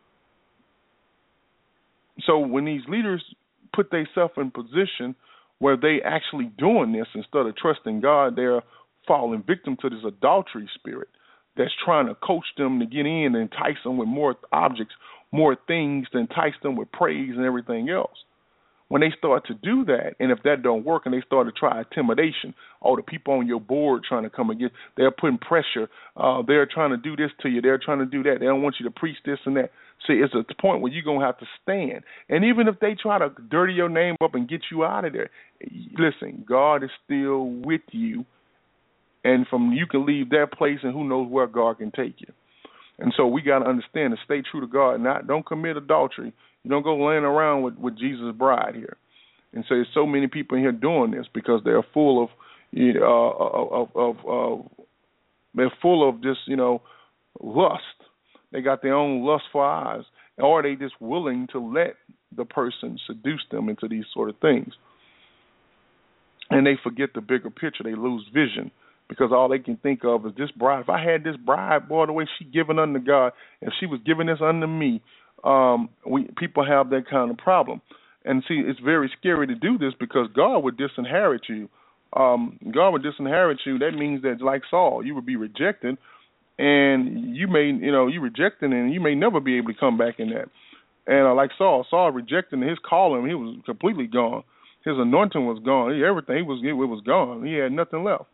[SPEAKER 2] So when these leaders put themselves in position where they actually doing this instead of trusting God, they're falling victim to this adultery spirit that's trying to coach them to get in and entice them with more objects, more things to entice them with praise and everything else. When they start to do that, and if that don't work and they start to try intimidation, oh, the people on your board trying to come against, they're putting pressure. Uh, they're trying to do this to you. They're trying to do that. They don't want you to preach this and that. See, it's a point where you're going to have to stand. And even if they try to dirty your name up and get you out of there, listen, God is still with you. And from you can leave that place and who knows where God can take you. And so we got to understand to stay true to God. Not Don't commit adultery. You don't go laying around with, with Jesus' bride here. And so there's so many people in here doing this because they're full of, you know, uh, of, of, of, they're full of just, you know, lust. They got their own lustful eyes. Or are they just willing to let the person seduce them into these sort of things? And they forget the bigger picture. They lose vision because all they can think of is this bride. If I had this bride, boy, the way she given unto God, if she was giving this unto me, Um, we people have that kind of problem. And see, it's very scary to do this because God would disinherit you. Um, God would disinherit you. That means that, like Saul, you would be rejected, and you may, you know, you rejected, and you may never be able to come back in that. And uh, like Saul, Saul rejected his calling. He was completely gone. His anointing was gone. He, everything he was, it was gone. He had nothing left.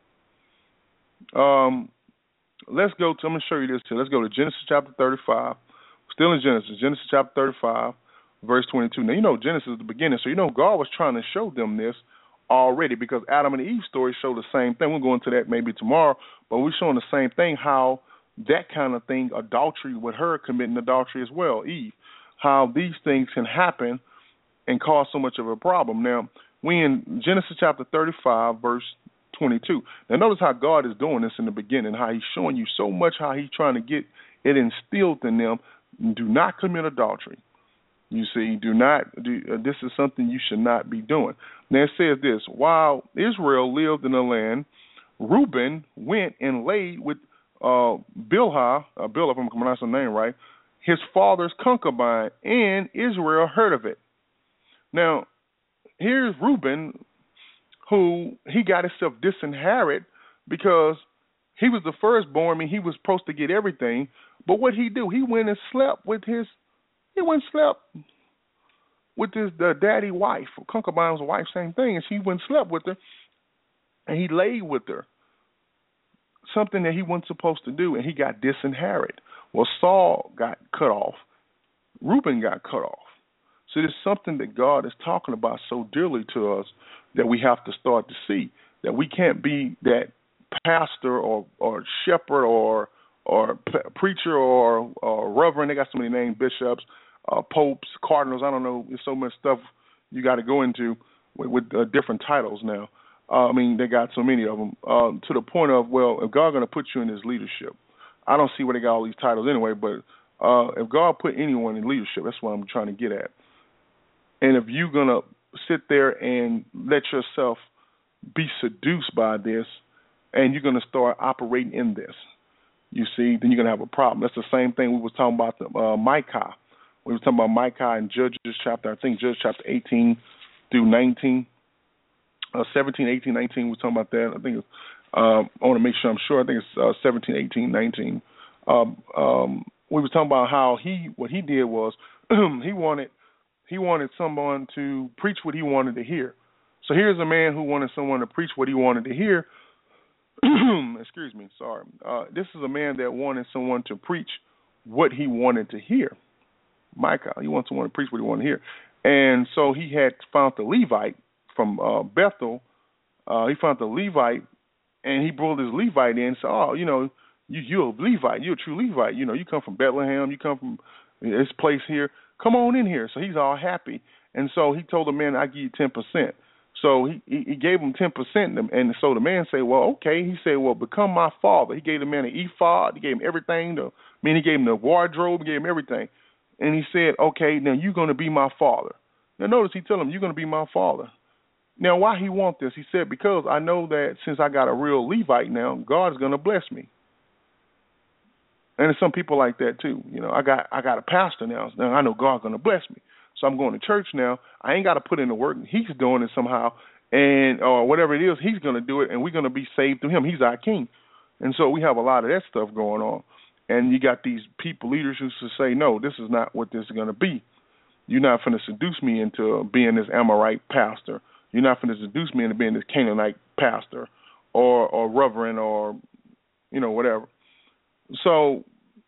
[SPEAKER 2] Um, let's go to. I'm going to show you this. Too. Let's go to Genesis chapter thirty-five. Still in Genesis, Genesis chapter thirty-five, verse twenty-two. Now, you know, Genesis is the beginning, so you know God was trying to show them this already because Adam and Eve's story show the same thing. We'll go into that maybe tomorrow, but we're showing the same thing, how that kind of thing, adultery with her committing adultery as well, Eve, how these things can happen and cause so much of a problem. Now, we in Genesis chapter thirty-five, verse twenty-two. Now, notice how God is doing this in the beginning, how he's showing you so much how he's trying to get it instilled in them. Do not commit adultery. You see, do not do. Uh, this is something you should not be doing. Now it says this: while Israel lived in the land, Reuben went and laid with uh, Bilhah, uh, Bilhah, if I'm pronouncing the name right, his father's concubine, and Israel heard of it. Now, here's Reuben. who he got himself disinherited because he was the firstborn. I mean, he was supposed to get everything. But what he do? He went and slept with his, he went and slept with his the daddy wife, concubine's wife, same thing. And she went and slept with her, and he laid with her. Something that he wasn't supposed to do, and he got disinherited. Well, Saul got cut off. Reuben got cut off. So there's something that God is talking about so dearly to us that we have to start to see, that we can't be that pastor or, or shepherd or or p- preacher or, or reverend. They got so many names, bishops, uh, popes, cardinals. I don't know. There's so much stuff you got to go into with, with uh, different titles now. Uh, I mean, they got so many of them uh, to the point of, well, if God's going to put you in his leadership, I don't see where they got all these titles anyway, but uh, if God put anyone in leadership, that's what I'm trying to get at. And if you're going to sit there and let yourself be seduced by this, and you're going to start operating in this, you see, then you're going to have a problem. That's the same thing we was talking about the, uh, Micah. We were talking about Micah in Judges chapter, I think Judges chapter eighteen through nineteen. Uh, seventeen, eighteen, nineteen, we were talking about that. I think it's, um, I want to make sure I'm sure. I think it's uh, seventeen, eighteen, nineteen. Um, um, we were talking about how he, what he did was he wanted he wanted someone to preach what he wanted to hear. So here's a man who wanted someone to preach what he wanted to hear. Excuse me, sorry. Uh, this is a man that wanted someone to preach what he wanted to hear. Micah, he wanted someone to preach what he wanted to hear. And so he had found the Levite from uh, Bethel. Uh, he found the Levite, and he brought this Levite in and said, oh, you know, you, you're a Levite. You're a true Levite. You know, you come from Bethlehem. You come from this place here. Come on in here. So he's all happy. And so he told the man, I give you ten percent. So he, he, he gave him ten percent. And so the man said, well, okay. He said, well, become my father. He gave the man an ephod. He gave him everything. To, I mean, he gave him the wardrobe. He gave him everything. And he said, okay, now you're going to be my father. Now notice he told him, you're going to be my father. Now, why he want this? He said, because I know that since I got a real Levite now, God's going to bless me. And there's some people like that too. You know, I got I got a pastor now. Now I know God's going to bless me. So I'm going to church now. I ain't got to put in the work. He's doing it somehow. And or whatever it is, he's going to do it, and we're going to be saved through him. He's our king. And so we have a lot of that stuff going on. And you got these people, leaders who say, no, this is not what this is going to be. You're not going to seduce me into being this Amorite pastor. You're not going to seduce me into being this Canaanite pastor or, or reverend or, you know, whatever. So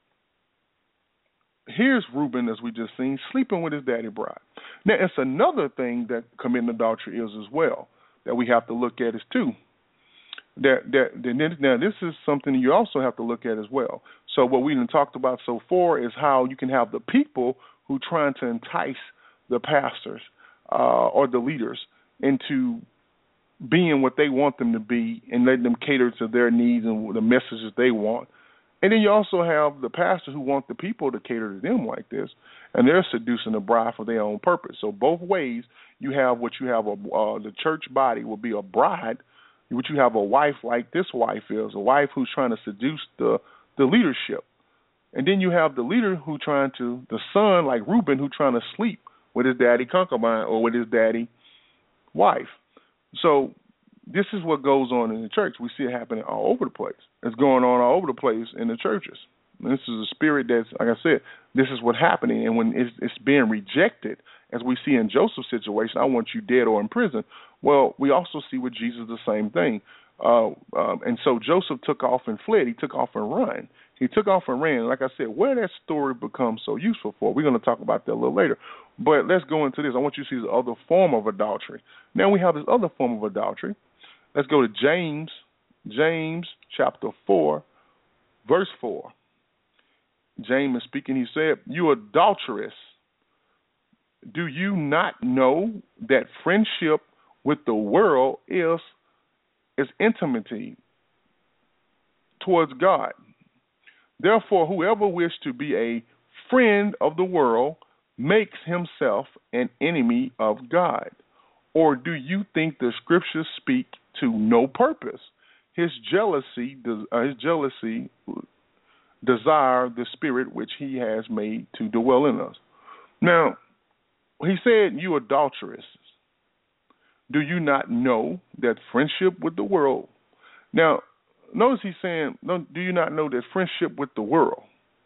[SPEAKER 2] here's Reuben, as we just seen, sleeping with his daddy bride. Now, it's another thing that committing adultery is as well that we have to look at is too. That, that, that now, this is something you also have to look at as well. So what we done talked about so far is how you can have the people who trying to entice the pastors uh, or the leaders into being what they want them to be and letting them cater to their needs and the messages they want. And then you also have the pastors who want the people to cater to them like this, and they're seducing the bride for their own purpose. So both ways, you have what you have, a, uh, the church body will be a bride, what you have a wife like this wife is, a wife who's trying to seduce the, the leadership. And then you have the leader who trying to, the son like Reuben, who trying to sleep with his daddy concubine or with his daddy wife. So this is what goes on in the church. We see it happening all over the place. It's going on all over the place in the churches. And this is a spirit that's, like I said, this is what's happening. And when it's, it's being rejected, as we see in Joseph's situation, I want you dead or in prison. Well, we also see with Jesus the same thing. Uh, um, and so Joseph took off and fled. He took off and ran. He took off and ran. Like I said, where that story becomes so useful for, we're going to talk about that a little later. But let's go into this. I want you to see the other form of adultery. Now we have this other form of adultery. Let's go to James, James chapter four, verse four. James is speaking. He said, you adulteress, do you not know that friendship with the world is, is enmity towards God? Therefore, whoever wishes to be a friend of the world makes himself an enemy of God. Or do you think the scriptures speak to no purpose? His jealousy, uh, his jealousy desire the spirit which he has made to dwell in us. Now, he said, you adulteress, Do you not know that friendship with the world? Now, notice he's saying, no, do you not know that friendship with the world?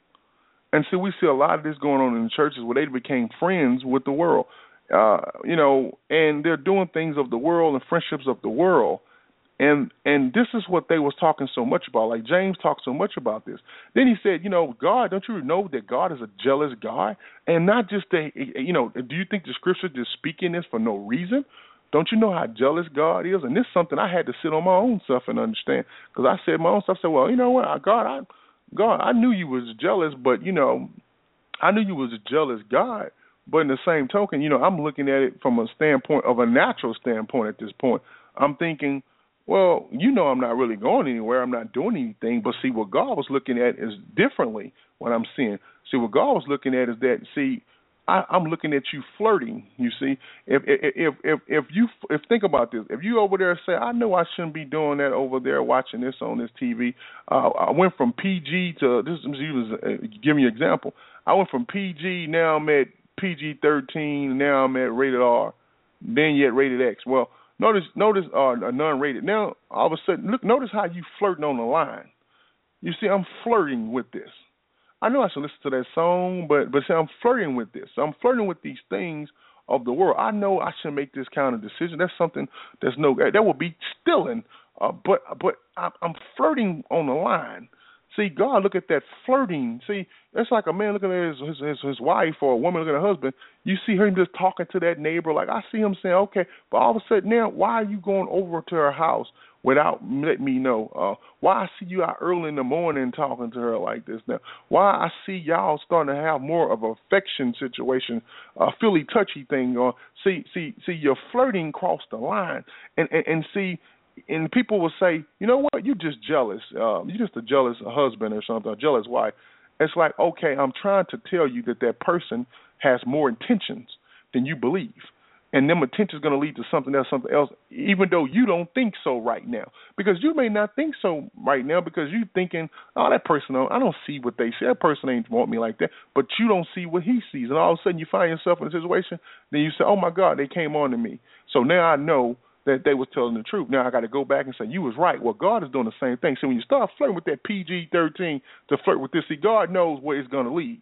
[SPEAKER 2] And so we see a lot of this going on in the churches where they became friends with the world, uh, you know, and they're doing things of the world and friendships of the world. And and this is what they was talking so much about. Like James talked so much about this. Then he said, you know, God, don't you know that God is a jealous God? And not just that, you know, do you think the scripture just speaking this for no reason? Don't you know how jealous God is? And this is something I had to sit on my own self and understand. Because I said my own stuff, I said, well, you know what, God, I God, I knew you was jealous, but, you know, I knew you was a jealous God. But in the same token, you know, I'm looking at it from a standpoint of a natural standpoint at this point. I'm thinking, well, you know, I'm not really going anywhere. I'm not doing anything. But see, what God was looking at is differently what I'm seeing. See, what God was looking at is that, see, I, I'm looking at you flirting. You see, if if if if you if think about this, if you over there say, I know I shouldn't be doing that over there, watching this on this T V. Uh, I went from P G to this. Uh, give me an example. I went from P G. Now I'm at P G thirteen. Now I'm at rated R. Then yet rated X. Well, notice notice uh, a non-rated. Now all of a sudden, look. Notice how you flirting on the line. You see, I'm flirting with this. I know I should listen to that song, but but see, I'm flirting with this. I'm flirting with these things of the world. I know I should make this kind of decision. That's something that's no that would be stealing. Uh, but but I'm flirting on the line. See, God, look at that flirting. See, it's like a man looking at his his, his wife or a woman looking at her husband. You see him just talking to that neighbor. Like I see him saying, okay, but all of a sudden now, why are you going over to her house without letting me know? Uh, why I see you out early in the morning talking to her like this now? Why I see y'all starting to have more of an affection situation, a feely touchy thing? Or see, see, see, you're flirting across the line, and and, and see. And people will say, you know what, you're just jealous. Uh, you're just a jealous husband or something, a jealous wife. It's like, okay, I'm trying to tell you that that person has more intentions than you believe. And them intentions going to lead to something else, something else, even though you don't think so right now. Because you may not think so right now because you're thinking, oh, that person, I don't see what they see. That person ain't want me like that. But you don't see what he sees. And all of a sudden you find yourself in a situation, then you say, oh, my God, they came on to me. So now I know that they was telling the truth. Now I got to go back and say, you was right. Well, God is doing the same thing. So when you start flirting with that P G thirteen to flirt with this, see, God knows where it's going to lead.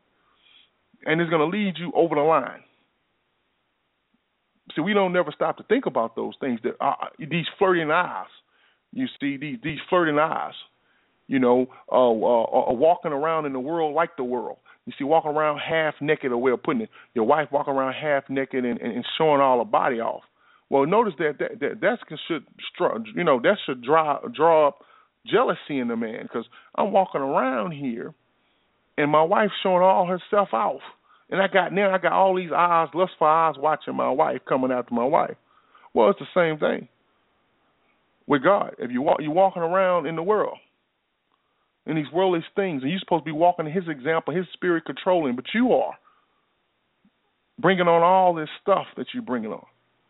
[SPEAKER 2] And it's going to lead you over the line. See, we don't never stop to think about those things, that are, these flirting eyes. You see, these, these flirting eyes, you know, uh, uh, uh, walking around in the world like the world. You see, walking around half naked, or way of putting it, your wife walking around half naked and, and showing all her body off. Well, notice that that that that's should you know that should draw draw up jealousy in the man, because I'm walking around here, and my wife's showing all herself off, and I got now I got all these eyes, lustful eyes, watching my wife, coming after my wife. Well, it's the same thing with God. If you walk, you're walking around in the world, in these worldly things, and you're supposed to be walking in His example, His Spirit controlling, but you are bringing on all this stuff that you're bringing on.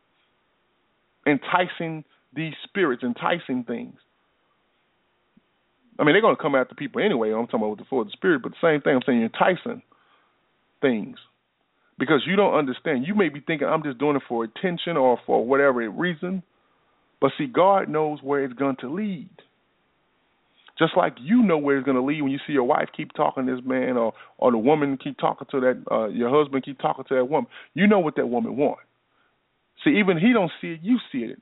[SPEAKER 2] Enticing these spirits, enticing things. I mean, they're going to come after people anyway. I'm talking about with the for the spirit, but the same thing. I'm saying you're enticing things because you don't understand. You may be thinking I'm just doing it for attention or for whatever reason, but see, God knows where it's going to lead. Just like you know where it's going to lead when you see your wife keep talking to this man, or or the woman keep talking to that, uh, your husband keep talking to that woman. You know what that woman wants. See, even he don't see it, you see it.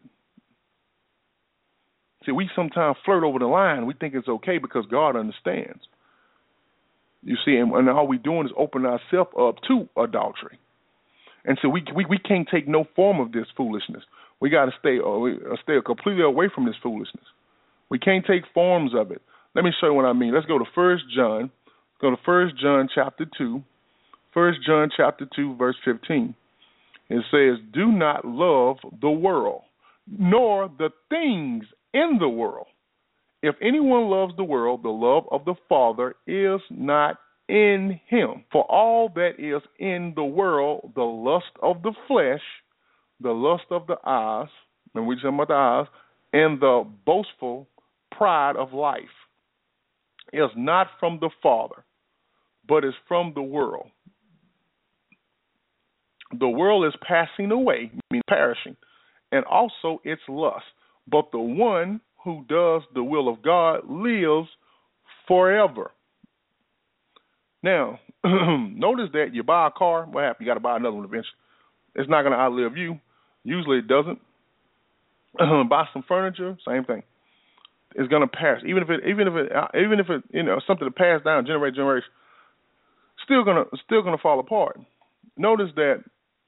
[SPEAKER 2] See, we sometimes flirt over the line. We think it's okay because God understands. You see, and, and all we're doing is opening ourselves up to adultery. And so we, we we can't take no form of this foolishness. We got to stay uh, stay completely away from this foolishness. We can't take forms of it. Let me show you what I mean. Let's go to First John. Go to First John chapter two. First John chapter two, verse fifteen. It says, do not love the world, nor the things in the world. If anyone loves the world, the love of the Father is not in him. For all that is in the world, the lust of the flesh, the lust of the eyes, and we're talking about the eyes, and the boastful pride of life, is not from the Father, but is from the world. The world is passing away, meaning perishing, and also its lust. But the one who does the will of God lives forever. Now, notice that you buy a car, what happens? You got to buy another one eventually. It's not going to outlive you. Usually it doesn't. Buy some furniture, same thing. It's going to pass, even if it, even if it, even if it, you know, something to pass down, generate generation, still gonna, still gonna fall apart. Notice that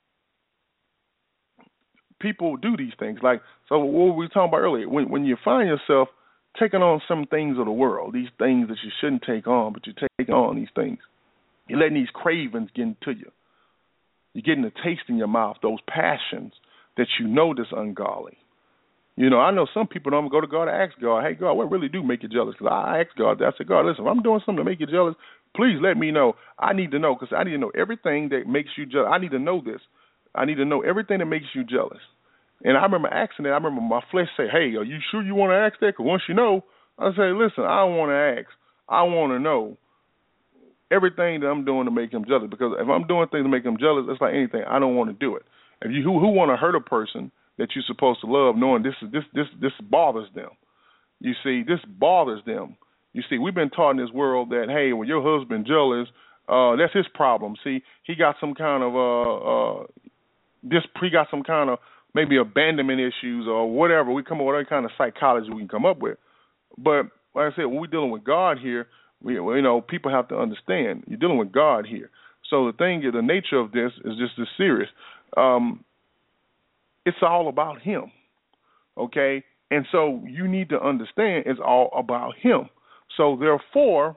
[SPEAKER 2] people do these things. Like, so what we were talking about earlier, when when you find yourself taking on some things of the world, these things that you shouldn't take on, but you're taking on these things, you're letting these cravings get into you. You're getting a taste in your mouth, those passions that you know that's ungodly. You know, I know some people don't go to God and ask God, hey, God, what really do make you jealous? Because I asked God, I said, God, listen, if I'm doing something to make you jealous, please let me know. I need to know, because I need to know everything that makes you jealous. I need to know this. I need to know everything that makes you jealous. And I remember asking that. I remember my flesh say, hey, are you sure you want to ask that? Because once you know, I say, listen, I don't want to ask. I want to know everything that I'm doing to make him jealous. Because if I'm doing things to make him jealous, it's like anything. I don't want to do it. If you who, who want to hurt a person that you're supposed to love, knowing this is this this this bothers them. You see, this bothers them. You see, we've been taught in this world that, hey, when your husband jealous, uh, that's his problem. See, he got some kind of uh uh this he got some kind of maybe abandonment issues or whatever. We come up with any kind of psychology we can come up with. But like I said, when we're dealing with God here, we you know people have to understand you're dealing with God here. So the thing is, the nature of this is just as serious. Um, It's all about him, okay? And so you need to understand it's all about him. So therefore,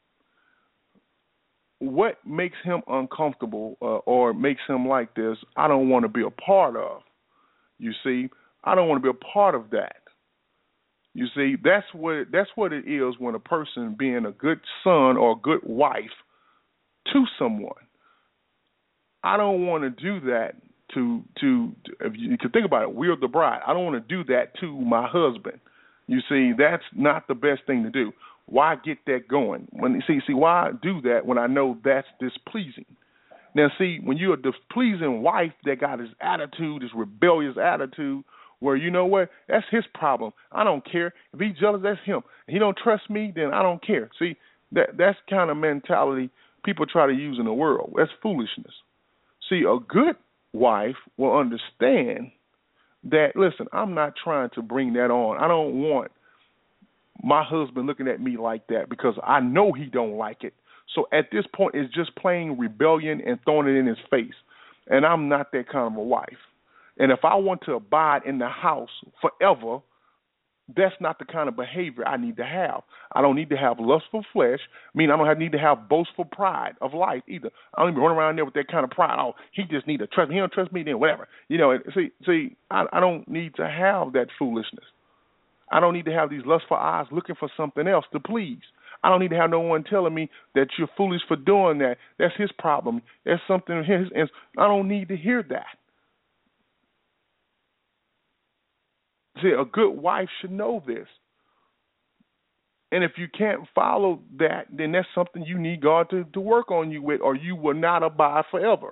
[SPEAKER 2] what makes him uncomfortable uh, or makes him like this, I don't want to be a part of. You see, I don't want to be a part of that. You see, that's what that's what it is when a person being a good son or a good wife to someone. I don't want to do that. To to if you can think about it, we're the bride. I don't want to do that to my husband. You see, that's not the best thing to do. Why get that going? When you see see why do that when I know that's displeasing? Now, see, when you're a displeasing wife that got his attitude, his rebellious attitude, where you know what, that's his problem. I don't care if he's jealous. That's him. If he don't trust me, then I don't care. See, that that's kind of mentality people try to use in the world. That's foolishness. See, a good wife will understand that, listen, I'm not trying to bring that on. I don't want my husband looking at me like that because I know he don't like it. So at this point, it's just plain rebellion and throwing it in his face. And I'm not that kind of a wife. And if I want to abide in the house forever, that's not the kind of behavior I need to have. I don't need to have lustful flesh. I mean, I don't have, need to have boastful pride of life either. I don't even run around there with that kind of pride. Oh, he just need to trust me. He don't trust me, then whatever. You know, see, see, I, I don't need to have that foolishness. I don't need to have these lustful eyes looking for something else to please. I don't need to have no one telling me that you're foolish for doing that. That's his problem. That's something his. And I don't need to hear that. See, a good wife should know this. And if you can't follow that, then that's something you need God to, to work on you with, or you will not abide forever.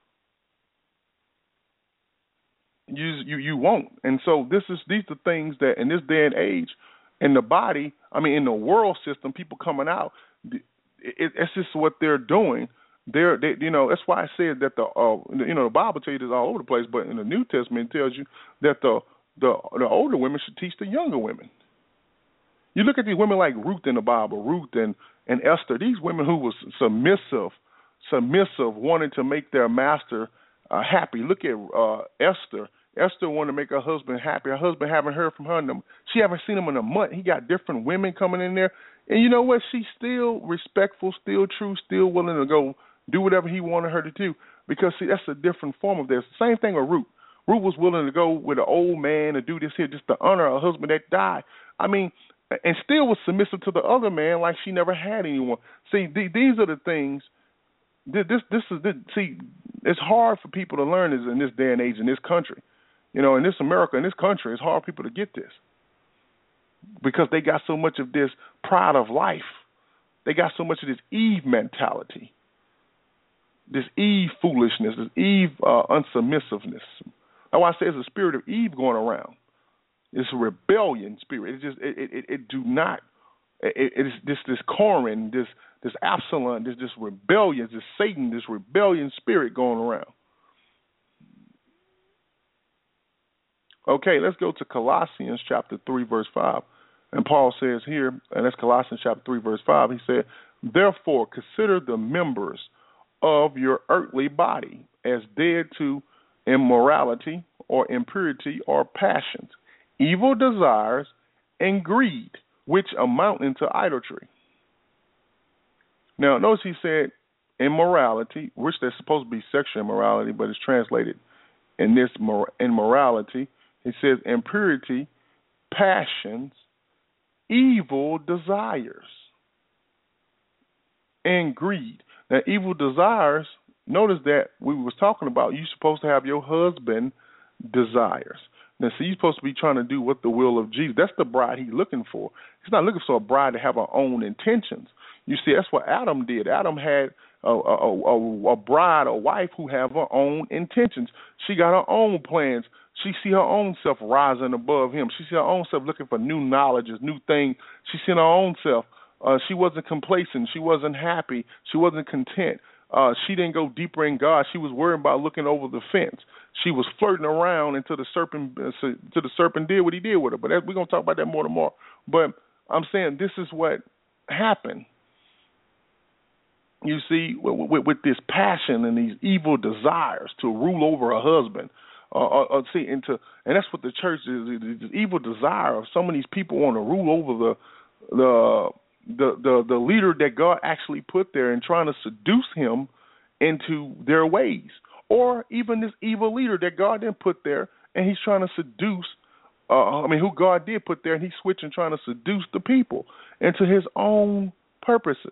[SPEAKER 2] You, you you won't. And so this is these are things that in this day and age, in the body, I mean, in the world system, people coming out, it, it's just what they're doing. They're, they, you know, that's why I said that the, uh, you know, the Bible tells you this all over the place, but in the New Testament, it tells you that the The, the older women should teach the younger women. You look at these women like Ruth in the Bible, Ruth and, and Esther, these women who was submissive, submissive, wanted to make their master uh, happy. Look at uh, Esther. Esther wanted to make her husband happy. Her husband haven't heard from her. In a, she haven't seen him in a month. He got different women coming in there. And you know what? She's still respectful, still true, still willing to go do whatever he wanted her to do. Because, see, that's a different form of this. Same thing with Ruth. Ruth was willing to go with an old man to do this here just to honor her husband that died. I mean, and still was submissive to the other man like she never had anyone. See, th- these are the things. This, this is this, see, it's hard for people to learn this in this day and age in this country. You know, in this America, in this country, it's hard for people to get this because they got so much of this pride of life. They got so much of this Eve mentality, this Eve foolishness, this Eve uh, unsubmissiveness. That's why I say it's a spirit of Eve going around. It's a rebellion spirit. It just it it, it do not. It, it is this this Corin, this this Absalom, this this rebellion, this Satan, this rebellion spirit going around. Okay, let's go to Colossians chapter three, verse five. And Paul says here, and that's Colossians chapter three, verse five, he said, therefore consider the members of your earthly body as dead to immorality or impurity or passions, evil desires, and greed, which amount into idolatry. Now, notice he said immorality, which there's supposed to be sexual immorality, but it's translated in this immorality. He says impurity, passions, evil desires, and greed. Now, evil desires, notice that we was talking about you're supposed to have your husband desires. Now, see, you're supposed to be trying to do what the will of Jesus. That's the bride he's looking for. He's not looking for a bride to have her own intentions. You see, that's what Adam did. Adam had a, a, a, a bride, a wife who have her own intentions. She got her own plans. She see her own self rising above him. She see her own self looking for new knowledges, new things. She seen her own self. Uh, she wasn't complacent. She wasn't happy. She wasn't content. Uh, she didn't go deeper in God. She was worried about looking over the fence. She was flirting around until the serpent, uh, until the serpent did what he did with her. But that, we're going to talk about that more tomorrow. But I'm saying this is what happened. You see, with, with, with this passion and these evil desires to rule over a husband, uh, uh, uh, see, and to, and that's what the church is. The evil desire of some of these people want to rule over the the the the, the leader that God actually put there and trying to seduce him into their ways, or even this evil leader that God didn't put there and he's trying to seduce. Uh, I mean, who God did put there, and he's switching, trying to seduce the people into his own purposes.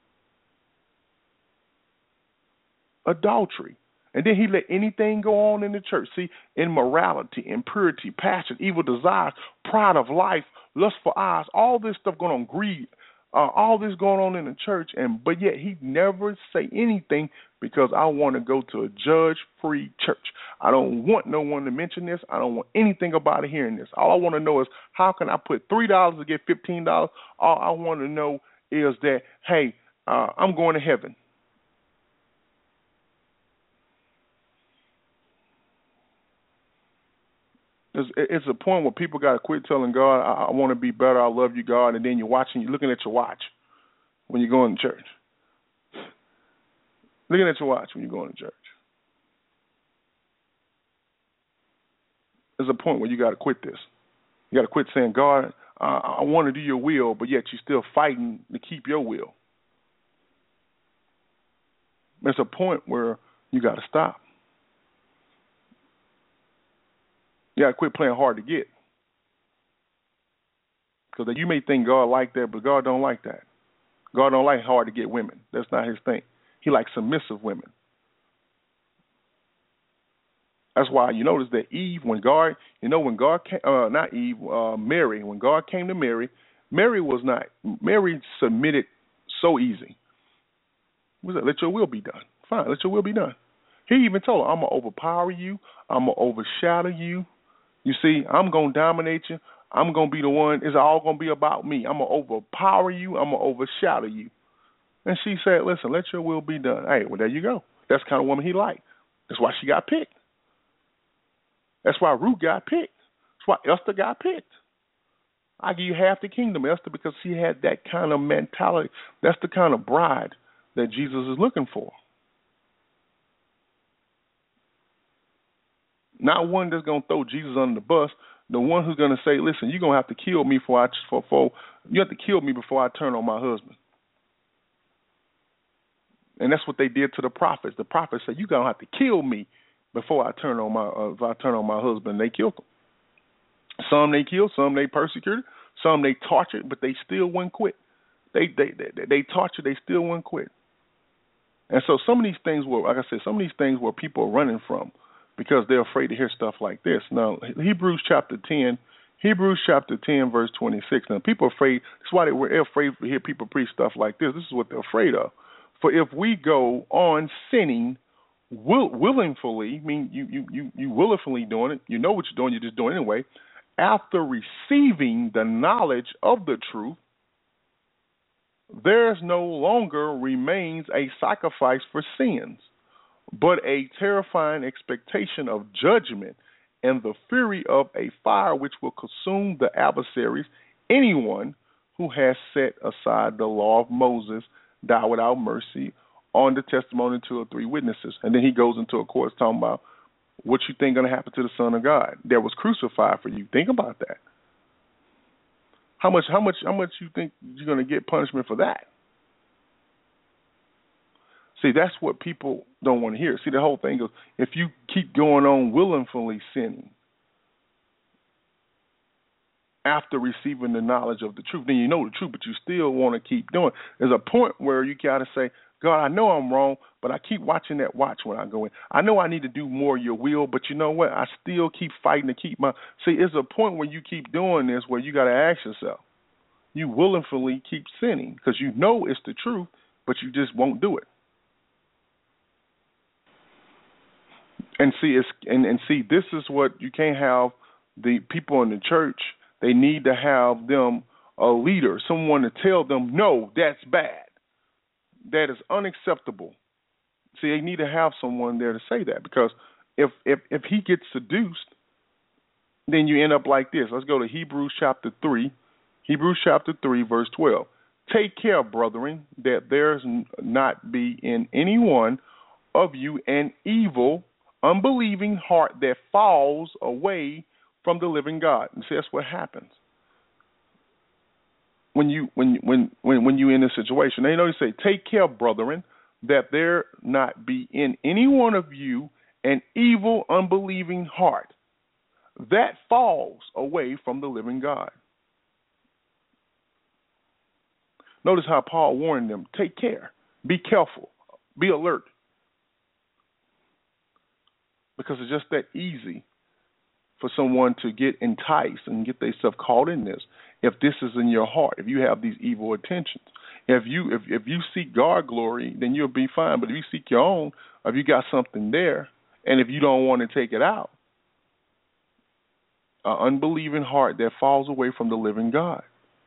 [SPEAKER 2] Adultery. And then he let anything go on in the church. See, immorality, impurity, passion, evil desires, pride of life, lust for eyes, all this stuff going on, greed, uh, all this going on in the church. And but yet he never say anything because I want to go to a judge-free church. I don't want no one to mention this. I don't want anything about it hearing this. All I want to know is how can I put three dollars to get fifteen dollars? All I want to know is that, hey, uh, I'm going to heaven. It's, it's a point where people got to quit telling God, I, I want to be better, I love you, God, and then you're watching, you're looking at your watch when you're going to church. Looking at your watch when you're going to church. There's a point where you got to quit this. You got to quit saying, God, uh, I want to do your will, but yet you're still fighting to keep your will. There's a point where you got to stop. You got to quit playing hard to get. Because you may think God like that, but God don't like that. God don't like hard to get women. That's not his thing. He likes submissive women. That's why you notice that Eve, when God, you know, when God came, uh, not Eve, uh, Mary, when God came to Mary, Mary was not, Mary submitted so easy. What was that? Let your will be done. Fine, let your will be done. He even told her, I'm going to overpower you. I'm going to overshadow you. You see, I'm going to dominate you. I'm going to be the one. It's all going to be about me. I'm going to overpower you. I'm going to overshadow you. And she said, listen, let your will be done. Hey, well, there you go. That's the kind of woman he liked. That's why she got picked. That's why Ruth got picked. That's why Esther got picked. I give you half the kingdom, Esther, because she had that kind of mentality. That's the kind of bride that Jesus is looking for. Not one that's going to throw Jesus under the bus. The one who's going to say, listen, you're going to have to kill me before I, for, for, you have to kill me before I turn on my husband. And that's what they did to the prophets. The prophets said, you're going to have to kill me before I turn on my, uh, if I turn on my husband. They killed them. Some they killed, some they persecuted, some they tortured, but they still wouldn't quit. They, they, they, they tortured, they still wouldn't quit. And so some of these things were, like I said, some of these things were people running from, because they're afraid to hear stuff like this. Now, Hebrews chapter ten, Hebrews chapter ten, verse twenty-six. Now, people are afraid. That's why they were afraid to hear people preach stuff like this. This is what they're afraid of. For if we go on sinning will, willingly, I mean, you, you, you, you willingly doing it. You know what you're doing. You're just doing it anyway. After receiving the knowledge of the truth, there's no longer remains a sacrifice for sins, but a terrifying expectation of judgment and the fury of a fire which will consume the adversaries, anyone who has set aside the law of Moses, die without mercy, on the testimony of two or three witnesses. And then he goes into a course talking about what you think going to happen to the Son of God that was crucified for you. Think about that. How much, how much, how much you think you're going to get punishment for that? See, that's what people don't want to hear. See, the whole thing is, if you keep going on willingly sinning after receiving the knowledge of the truth, then you know the truth, but you still want to keep doing it. There's a point where you got to say, God, I know I'm wrong, but I keep watching that watch when I go in. I know I need to do more of your will, but you know what? I still keep fighting to keep my... See, there's a point where you keep doing this where you got to ask yourself, you willingly keep sinning because you know it's the truth, but you just won't do it. And see, it's and, and see, this is what you can't have the people in the church. They need to have them a leader, someone to tell them, no, that's bad. That is unacceptable. See, they need to have someone there to say that, because if if if he gets seduced, then you end up like this. Let's go to Hebrews chapter three. Hebrews chapter three, verse twelve. Take care, brethren, that there's not be in any one of you an evil, unbelieving heart that falls away from the living God. And see, that's what happens when you when when when when you in this situation. They know you say, take care, brethren, that there not be in any one of you an evil, unbelieving heart that falls away from the living God. Notice how Paul warned them, take care, be careful, be alert. Because it's just that easy for someone to get enticed and get themselves caught in this. If this is in your heart, if you have these evil intentions, if you if if you seek God glory, then you'll be fine. But if you seek your own, if you got something there, and if you don't want to take it out, an unbelieving heart that falls away from the living God.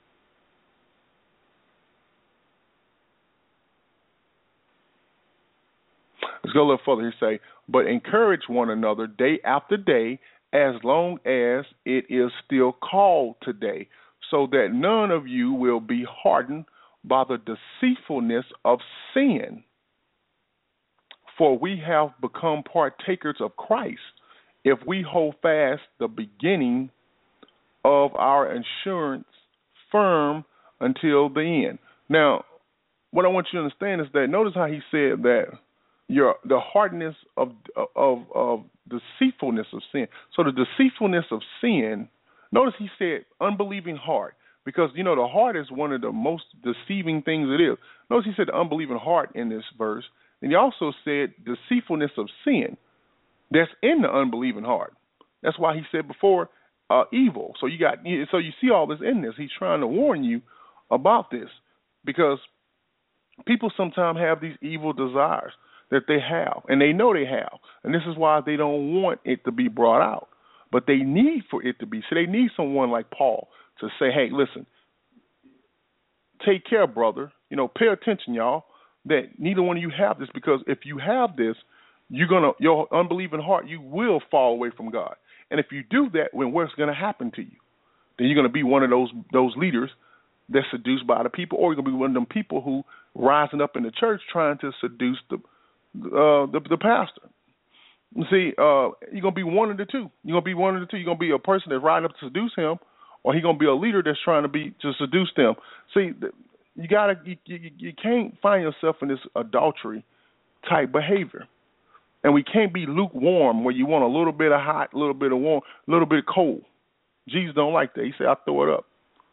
[SPEAKER 2] Let's go a little further. He say, but encourage one another day after day, as long as it is still called today, so that none of you will be hardened by the deceitfulness of sin. For we have become partakers of Christ if we hold fast the beginning of our assurance firm until the end. Now, what I want you to understand is that notice how he said that your the hardness of of of deceitfulness of sin. So the deceitfulness of sin, notice he said unbelieving heart, because you know the heart is one of the most deceiving things it is. Notice he said the unbelieving heart in this verse, and he also said deceitfulness of sin that's in the unbelieving heart. That's why he said before uh, evil. So you got so you see all this in this. He's trying to warn you about this, because people sometimes have these evil desires that they have, and they know they have, and this is why they don't want it to be brought out. But they need for it to be. So they need someone like Paul to say, hey, listen, take care, brother. You know, pay attention, y'all, that neither one of you have this, because if you have this, you're gonna your unbelieving heart, you will fall away from God. And if you do that, when what's going to happen to you? Then you're going to be one of those those leaders that's seduced by the people, or you're going to be one of them people who rising up in the church trying to seduce the Uh, the, the pastor. You see, uh, you're going to be one of the two. You're going to be one of the two. You're going to be a person that's riding up to seduce him, or he's going to be a leader that's trying to be to seduce them. See, you gotta, you, you, you can't find yourself in this adultery type behavior. And we can't be lukewarm where you want a little bit of hot, a little bit of warm, a little bit of cold. Jesus don't like that. He said, I throw it up.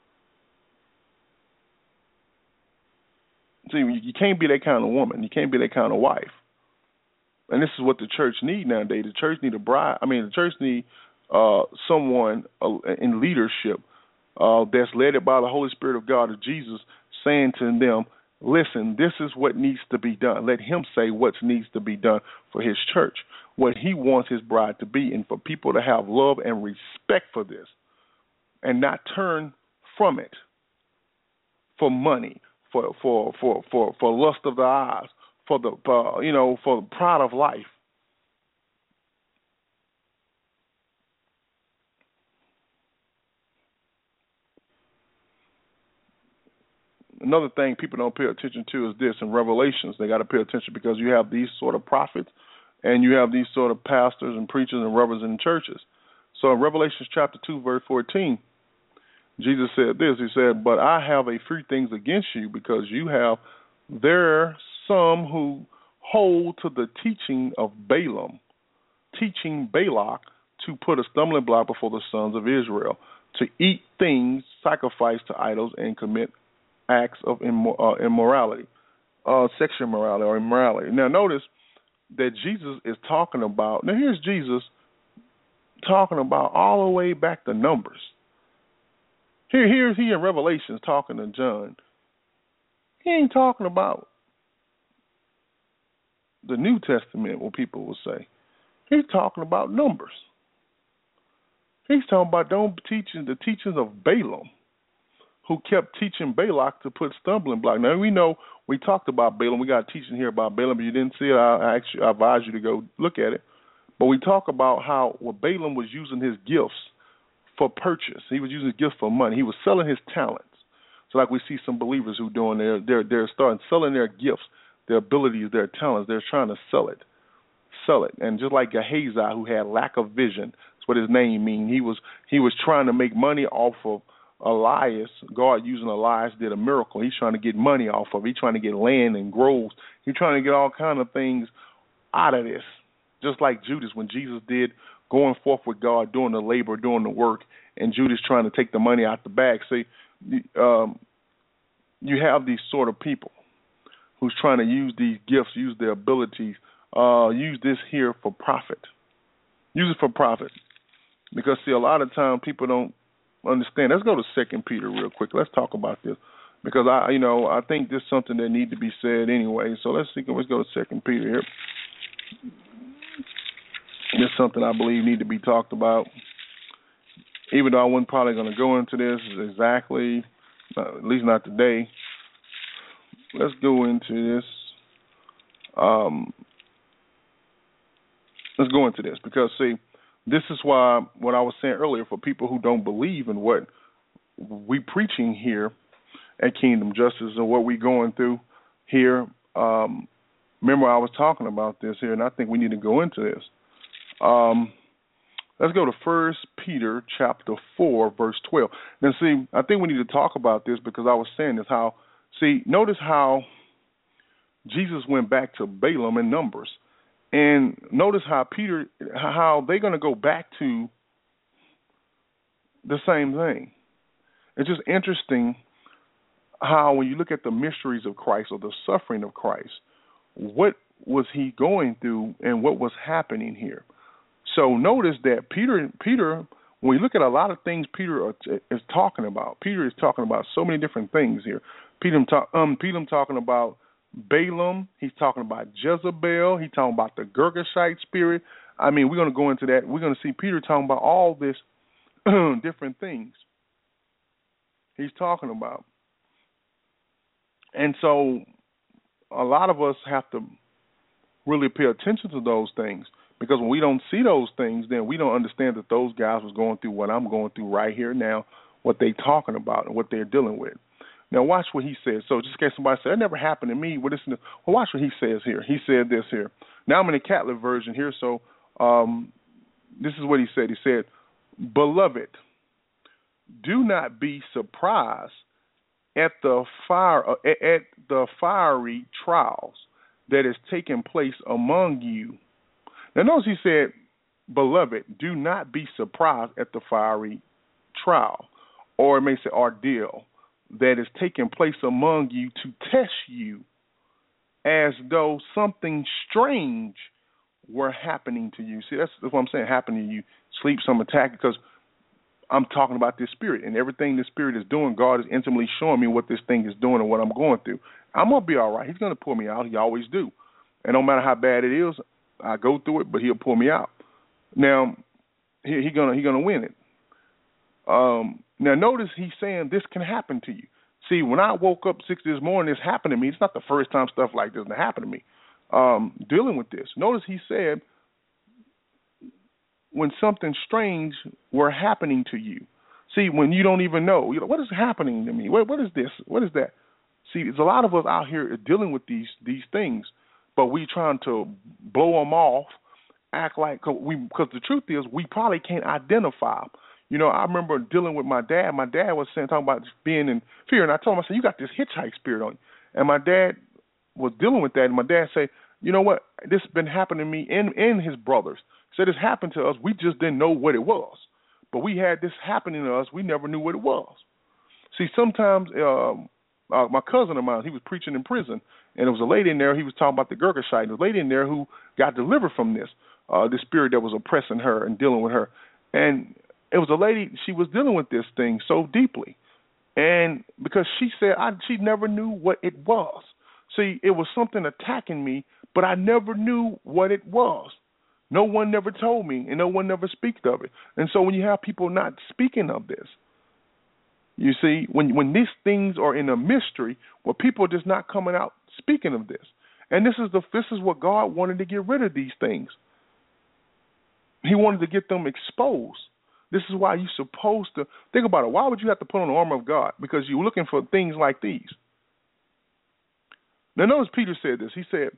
[SPEAKER 2] See, you can't be that kind of woman. You can't be that kind of wife. And this is what the church need nowadays. The church need a bride. I mean, the church need uh, someone uh, in leadership uh, that's led by the Holy Spirit of God, of Jesus, saying to them, listen, this is what needs to be done. Let him say what needs to be done for his church, what he wants his bride to be, and for people to have love and respect for this and not turn from it for money, for for for for, for lust of the eyes, for the uh, you know, for the pride of life. Another thing people don't pay attention to is this in Revelations. They got to pay attention because you have these sort of prophets and you have these sort of pastors and preachers and reverends in churches. So in Revelation chapter two, verse fourteen, Jesus said this. He said, but I have a few things against you because you have there some who hold to the teaching of Balaam, teaching Balak to put a stumbling block before the sons of Israel, to eat things sacrificed to idols and commit acts of immor- uh, immorality, uh, sexual immorality or immorality. Now notice that Jesus is talking about, now here's Jesus talking about all the way back to Numbers. Here, here's he in Revelations talking to John. He ain't talking about the New Testament, what people will say. He's talking about Numbers. He's talking about don't teaching the teachings of Balaam, who kept teaching Balak to put stumbling block. Now, we know we talked about Balaam. We got a teaching here about Balaam. If you didn't see it, I, actually, I advise you to go look at it. But we talk about how well, Balaam was using his gifts for purchase. He was using his gifts for money. He was selling his talents. So like we see some believers who doing, they're, they're, they're starting selling their gifts, their abilities, their talents. They're trying to sell it. Sell it. And just like Gehazi, who had lack of vision, that's what his name means. He was, he was trying to make money off of Elias. God using Elias did a miracle. He's trying to get money off of it. He's trying to get land and groves. He's trying to get all kind of things out of this. Just like Judas, when Jesus did, going forth with God, doing the labor, doing the work, and Judas trying to take the money out the bag. See, um, you have these sort of people who's trying to use these gifts, use their abilities, uh, use this here for profit. Use it for profit. Because, see, a lot of times people don't understand. Let's go to Second Peter real quick. Let's talk about this because I, you know, I think this is something that needs to be said anyway. So let's see. Let's go to Second Peter here. This is something I believe need to be talked about. Even though I wasn't probably going to go into this exactly, uh, at least not today. Let's go into this. Um, let's go into this because see. This is why what I was saying earlier for people who don't believe in what we preaching here at Kingdom Justice and what we going through here. Um, remember, I was talking about this here, and I think we need to go into this. Um, let's go to First Peter chapter four, verse twelve. Now, see, I think we need to talk about this because I was saying this. How see, notice how Jesus went back to Balaam in Numbers. And notice how Peter, how they're going to go back to the same thing. It's just interesting how when you look at the mysteries of Christ or the suffering of Christ, what was he going through and what was happening here? So notice that Peter, Peter, when we look at a lot of things Peter is talking about, Peter is talking about so many different things here. Peter, um, Peter talking about Balaam, he's talking about Jezebel, he's talking about the Girgashite spirit. I mean, we're going to go into that. We're going to see Peter talking about all this different things he's talking about. And so a lot of us have to really pay attention to those things because when we don't see those things, then we don't understand that those guys was going through what I'm going through right here now, what they're talking about and what they're dealing with. Now, watch what he says. So just in case somebody said, that never happened to me. Well, listen to, well, watch what he says here. He said this here. Now I'm in the Catlett version here, so um, this is what he said. He said, Beloved, do not be surprised at the fire at the fiery trials that is taking place among you. Now, notice he said, Beloved, do not be surprised at the fiery trial, or it may say ordeal, that is taking place among you to test you as though something strange were happening to you. See, that's, that's what I'm saying, happening to you. Sleep, some attack, because I'm talking about this spirit, and everything this spirit is doing, God is intimately showing me what this thing is doing and what I'm going through. I'm going to be all right. He's going to pull me out. He always do. And no matter how bad it is, I go through it, but he'll pull me out. Now, he, he gonna he gonna win it. Um, now, notice he's saying this can happen to you. See, when I woke up six this morning, this happened to me. It's not the first time stuff like this happened to me. Um, dealing with this. Notice he said, when something strange were happening to you. See, when you don't even know, you know, what is happening to me? What, what is this? What is that? See, there's a lot of us out here dealing with these these things, but we trying to blow them off, act like we. Because the truth is, we probably can't identify them. You know, I remember dealing with my dad. My dad was saying, talking about being in fear, and I told him, I said, you got this hitchhike spirit on you. And my dad was dealing with that, and my dad said, you know what? This has been happening to me and, and his brothers. He said, this happened to us. We just didn't know what it was. But we had this happening to us. We never knew what it was. See, sometimes um, uh, my cousin of mine, he was preaching in prison, and there was a lady in there, he was talking about the Gurkhashite, and there was a lady in there who got delivered from this, uh, this spirit that was oppressing her and dealing with her. And it was a lady, she was dealing with this thing so deeply. And because she said I, she never knew what it was. See, it was something attacking me, but I never knew what it was. No one never told me, and no one never speaks of it. And so when you have people not speaking of this, you see, when when these things are in a mystery, well, people are just not coming out speaking of this. And this is the this is what God wanted to get rid of these things. He wanted to get them exposed. This is why you're supposed to think about it. Why would you have to put on the armor of God? Because you're looking for things like these. Now, notice Peter said this. He said,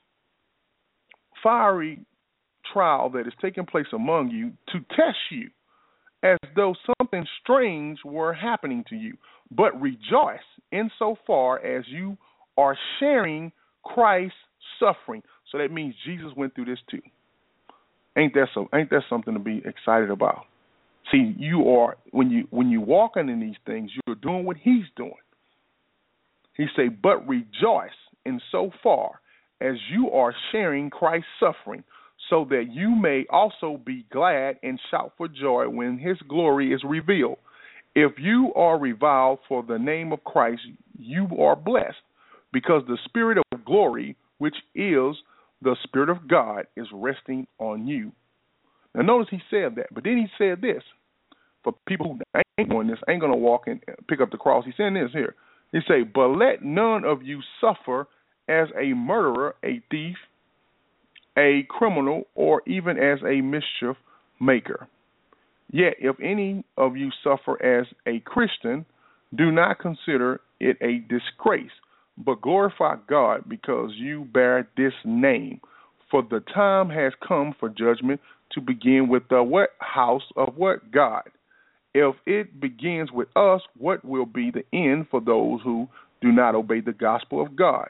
[SPEAKER 2] fiery trial that is taking place among you to test you as though something strange were happening to you. But rejoice insofar as you are sharing Christ's suffering. So that means Jesus went through this too. Ain't that so? Ain't that something to be excited about? See, you are when you when you walking in these things, you're doing what he's doing. He say, but rejoice insofar as you are sharing Christ's suffering, so that you may also be glad and shout for joy when his glory is revealed. If you are reviled for the name of Christ, you are blessed, because the Spirit of glory, which is the Spirit of God, is resting on you. Now notice he said that, but then he said this, for people who ain't doing this, ain't going to walk and pick up the cross. He's saying this here. He say, but let none of you suffer as a murderer, a thief, a criminal, or even as a mischief maker. Yet if any of you suffer as a Christian, do not consider it a disgrace, but glorify God because you bear this name. For the time has come for judgment to begin with the what? House of what? God. If it begins with us, what will be the end for those who do not obey the gospel of God?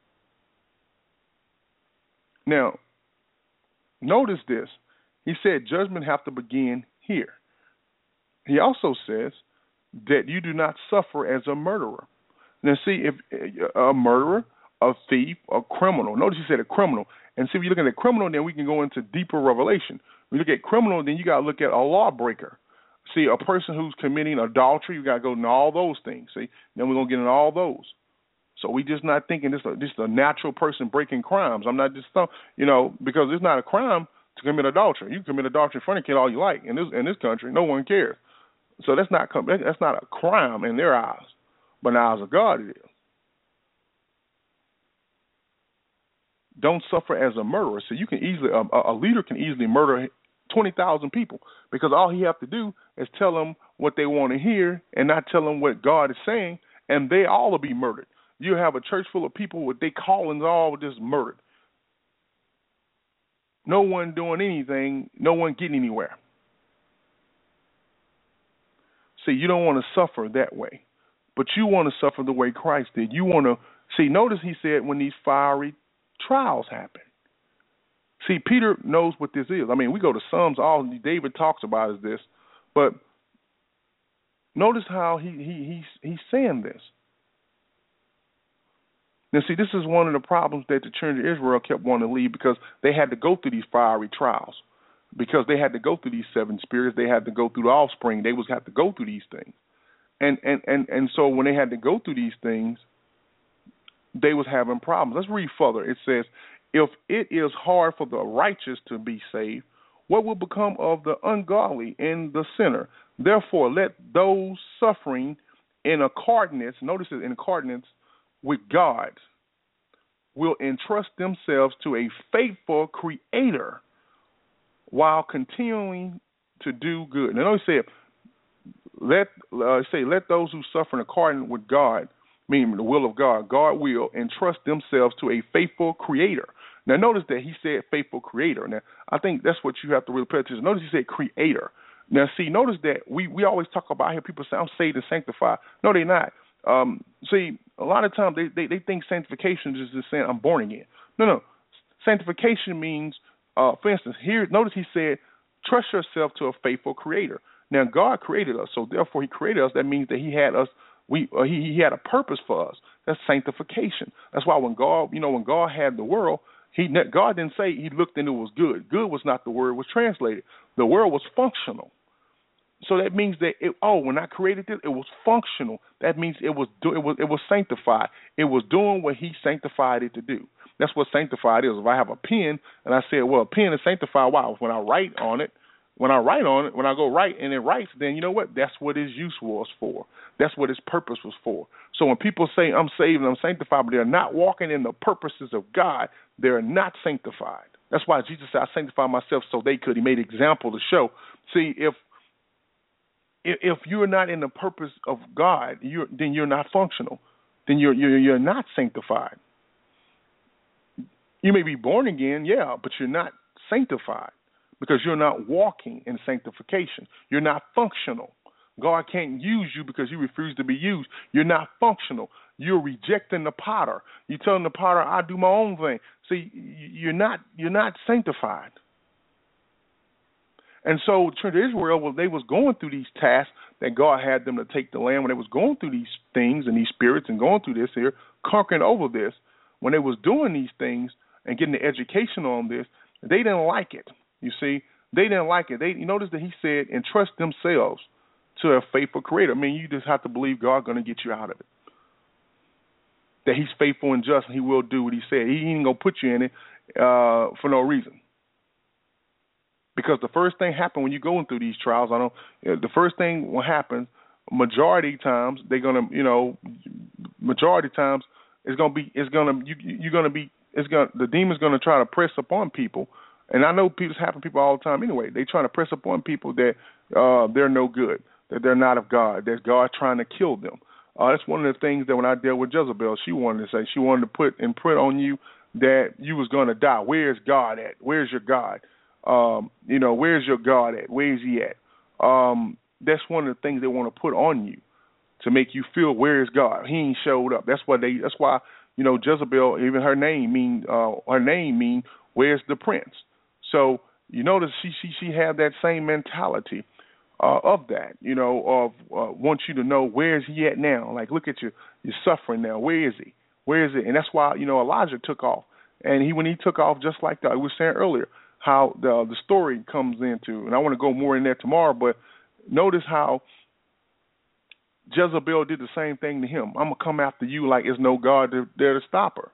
[SPEAKER 2] Now, notice this. He said judgment have to begin here. He also says that you do not suffer as a murderer. Now, see, if a murderer, a thief, a criminal. Notice he said a criminal. And see, if you're looking at criminal, then we can go into deeper revelation. When you look at criminal, then you got to look at a lawbreaker. See, a person who's committing adultery, you got to go into all those things. See, then we're going to get into all those. So we just not thinking this is a natural person breaking crimes. I'm not just, you know, because it's not a crime to commit adultery. You can commit adultery, fornicate all you like in this in this country. No one cares. So that's not that's not a crime in their eyes, but in the eyes of God it is. Don't suffer as a murderer. So you can easily a, a leader can easily murder twenty thousand people because all he have to do is tell them what they want to hear and not tell them what God is saying, and they all will be murdered. You have a church full of people with their callings all just murdered. No one doing anything, no one getting anywhere. See, you don't want to suffer that way, but you want to suffer the way Christ did. You want to, see, notice he said when these fiery trials happen. See, Peter knows what this is. I mean, we go to Psalms, all David talks about is this, but notice how he, he he's, he's saying this. Now, see, this is one of the problems that the children of Israel kept wanting to leave because they had to go through these fiery trials. Because they had to go through these seven spirits, they had to go through the offspring. They was have to go through these things. And, and, and, and so when they had to go through these things, they was having problems. Let's read further. It says, if it is hard for the righteous to be saved, what will become of the ungodly and the sinner? Therefore, let those suffering in accordance, notice it, in accordance with God, will entrust themselves to a faithful Creator while continuing to do good. Now, notice it said, let uh, say, let those who suffer in accordance with God, meaning the will of God, God will entrust themselves to a faithful Creator. Now, notice that he said faithful Creator. Now, I think that's what you have to really pay attention. Notice he said Creator. Now, see, notice that we, we always talk about here, people say, I'm saved and sanctified. No, they're not. Um, see, a lot of times they, they, they think sanctification is just saying I'm born again. No, no. Sanctification means, uh, for instance, here, notice he said, trust yourself to a faithful Creator. Now, God created us, so therefore he created us. That means that he had us, we uh, he, he had a purpose for us. That's sanctification. That's why when God, you know, when God had the world, He God didn't say he looked and it was good. Good was not the word, it was translated. The world was functional. So that means that it, oh, when I created this, it was functional. That means it was do, it was it was sanctified. It was doing what he sanctified it to do. That's what sanctified is. If I have a pen and I say, well, a pen is sanctified, wow, when I write on it, when I write on it, when I go write and it writes, then you know what? That's what its use was for. That's what its purpose was for. So when people say I'm saved and I'm sanctified, but they're not walking in the purposes of God, they're not sanctified. That's why Jesus said, I sanctify myself so they could. He made an example to show. See, if if you're not in the purpose of God, you're, then you're not functional. Then you're, you're you're not sanctified. You may be born again, yeah, but you're not sanctified because you're not walking in sanctification. You're not functional. God can't use you because you refuse to be used. You're not functional. You're rejecting the potter. You're telling the potter, I do my own thing. See, you're not you're not sanctified. And so the children of Israel, well, they was going through these tasks that God had them to take the land. When they was going through these things and these spirits and going through this here, conquering over this, when they was doing these things and getting the education on this, they didn't like it. You see, they didn't like it. They you notice that he said, entrust themselves to a faithful Creator. I mean, you just have to believe God's going to get you out of it. That he's faithful and just and he will do what he said. He ain't going to put you in it uh, for no reason. Because the first thing happen when you're going through these trials, I don't. You know, the first thing will happen. Majority times they're gonna, you know, majority times it's gonna be, it's gonna, you, you're gonna be, it's gonna, the demon's gonna try to press upon people, and I know people, this happen to people all the time anyway. They trying to press upon people that uh, they're no good, that they're not of God, that God's trying to kill them. Uh, that's one of the things that when I dealt with Jezebel, she wanted to say, she wanted to put and put on you that you was gonna die. Where's God at? Where's your God? Um, you know, where's your God at? Where's he at? Um, that's one of the things they want to put on you to make you feel where is God? He ain't showed up. That's what they. That's why you know Jezebel. Even her name mean uh, her name mean where's the prince? So you notice she she she had that same mentality uh, of that. You know, of uh, wants you to know where is he at now? Like look at you, you're suffering now. Where is he? Where is it? And that's why you know Elijah took off, and he when he took off just like that. We were saying earlier. How the the story comes into, and I want to go more in there tomorrow, but notice how Jezebel did the same thing to him. I'm going to come after you like there's no God there to stop her.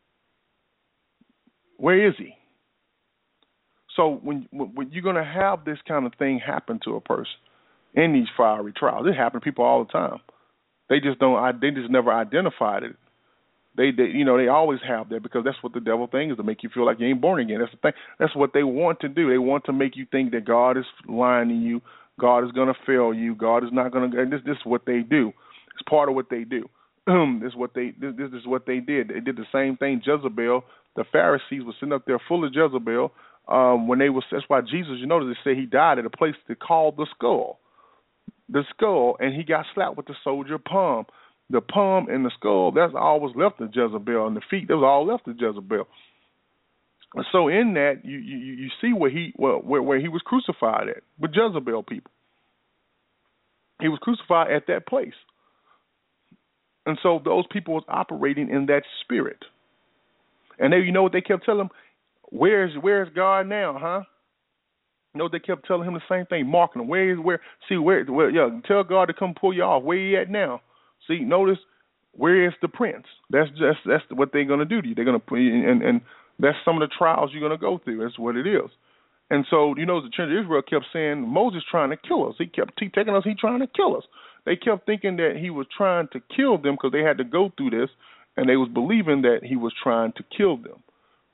[SPEAKER 2] Where is he? So when, when you're going to have this kind of thing happen to a person in these fiery trials, it happens to people all the time. They just don't, they just never identified it. They, they, you know, they always have that because that's what the devil thing is, to make you feel like you ain't born again. That's the thing. That's what they want to do. They want to make you think that God is lying to you. God is going to fail you. God is not going to. This, this is what they do. It's part of what they do. this is what they. This, this is what they did. They did the same thing. Jezebel. The Pharisees were sitting up there full of Jezebel um, when they was. That's why Jesus. You notice they say he died at a place they called the skull. The skull, and he got slapped with the soldier palm. The palm and the skull, that's all was left of Jezebel, and the feet, that was all left of Jezebel. So in that, you you, you see where he well, where, where he was crucified at, with Jezebel people. He was crucified at that place. And so those people was operating in that spirit. And then you know what they kept telling him? Where's where's God now, huh? You know what they kept telling him the same thing, marking him. Where is where see where, where yeah, tell God to come pull you off. Where you at now? See, notice Where is the prince? That's just that's what they're going to do to you. They're going to put you, and and that's some of the trials you're going to go through. That's what it is. And so, you know, the children of Israel kept saying, Moses trying to kill us. He kept t- taking us. He trying to kill us. They kept thinking that he was trying to kill them because they had to go through this, and they was believing that he was trying to kill them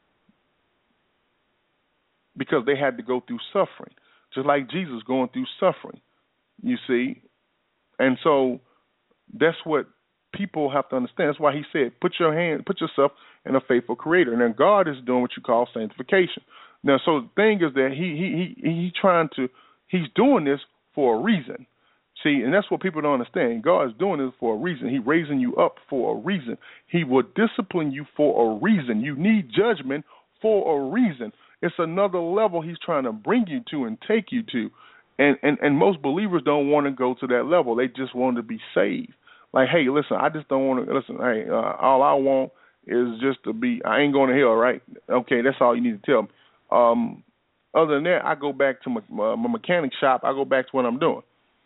[SPEAKER 2] because they had to go through suffering, just like Jesus going through suffering, you see. And so that's what people have to understand. That's why he said, put your hand, put yourself in a faithful creator. And then God is doing what you call sanctification. Now, so the thing is that he he he he trying to he's doing this for a reason. See, and that's what people don't understand. God is doing this for a reason. He's raising you up for a reason. He will discipline you for a reason. You need judgment for a reason. It's another level he's trying to bring you to and take you to. And and, and most believers don't want to go to that level. They just want to be saved. Like, hey, listen, I just don't want to, listen, hey, uh, all I want is just to be, I ain't going to hell, right? Okay, that's all you need to tell me. Um, other than that, I go back to my, my, my mechanic shop. I go back to what I'm doing.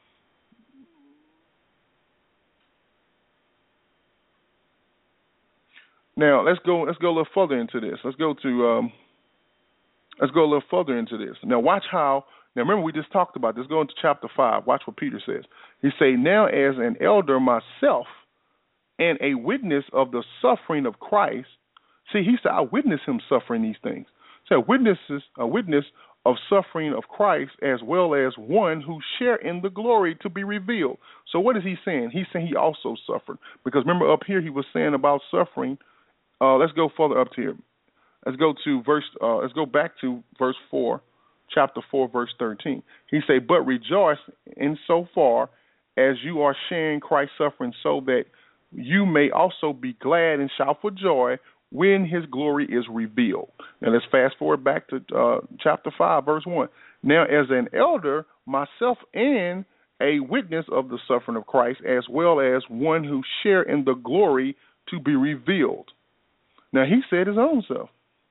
[SPEAKER 2] Now let's go. Let's go a little further into this. Let's go to. Um, let's go a little further into this. Now watch how. Now remember we just talked about this. Go into chapter five. Watch what Peter says. He say, now as an elder myself, and a witness of the suffering of Christ. See, he said, I witness him suffering these things. So witnesses, a witness of suffering of Christ, as well as one who share in the glory to be revealed. So what is he saying? He's saying he also suffered. Because remember up here he was saying about suffering. Uh, let's go further up to here. Let's go to verse. Uh, let's go back to verse four, chapter four, verse thirteen. He say, but rejoice in so far as you are sharing Christ's suffering, so that you may also be glad and shout for joy when his glory is revealed. Now let's fast forward back to uh, chapter five, verse one. Now as an elder, myself and a witness of the suffering of Christ, as well as one who share in the glory to be revealed. Now he said his own self.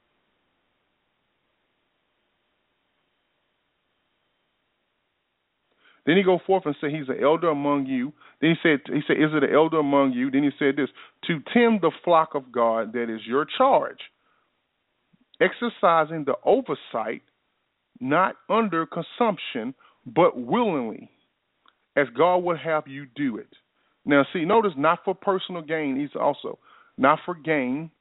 [SPEAKER 2] Then he go forth and say he's an elder among you. Then he said, he said, is it an elder among you? Then he said this, to tend the flock of God that is your charge, exercising the oversight, not under consumption, but willingly, as God would have you do it. Now, see, notice not for personal gain. He's also not for gain,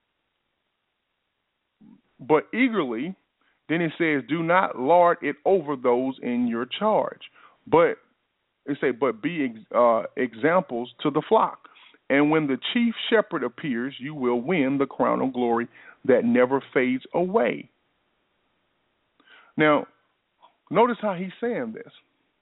[SPEAKER 2] but eagerly. Then he says, do not lord it over those in your charge. But they say, but be uh, examples to the flock. And when the chief shepherd appears, you will win the crown of glory that never fades away. Now, notice how he's saying this.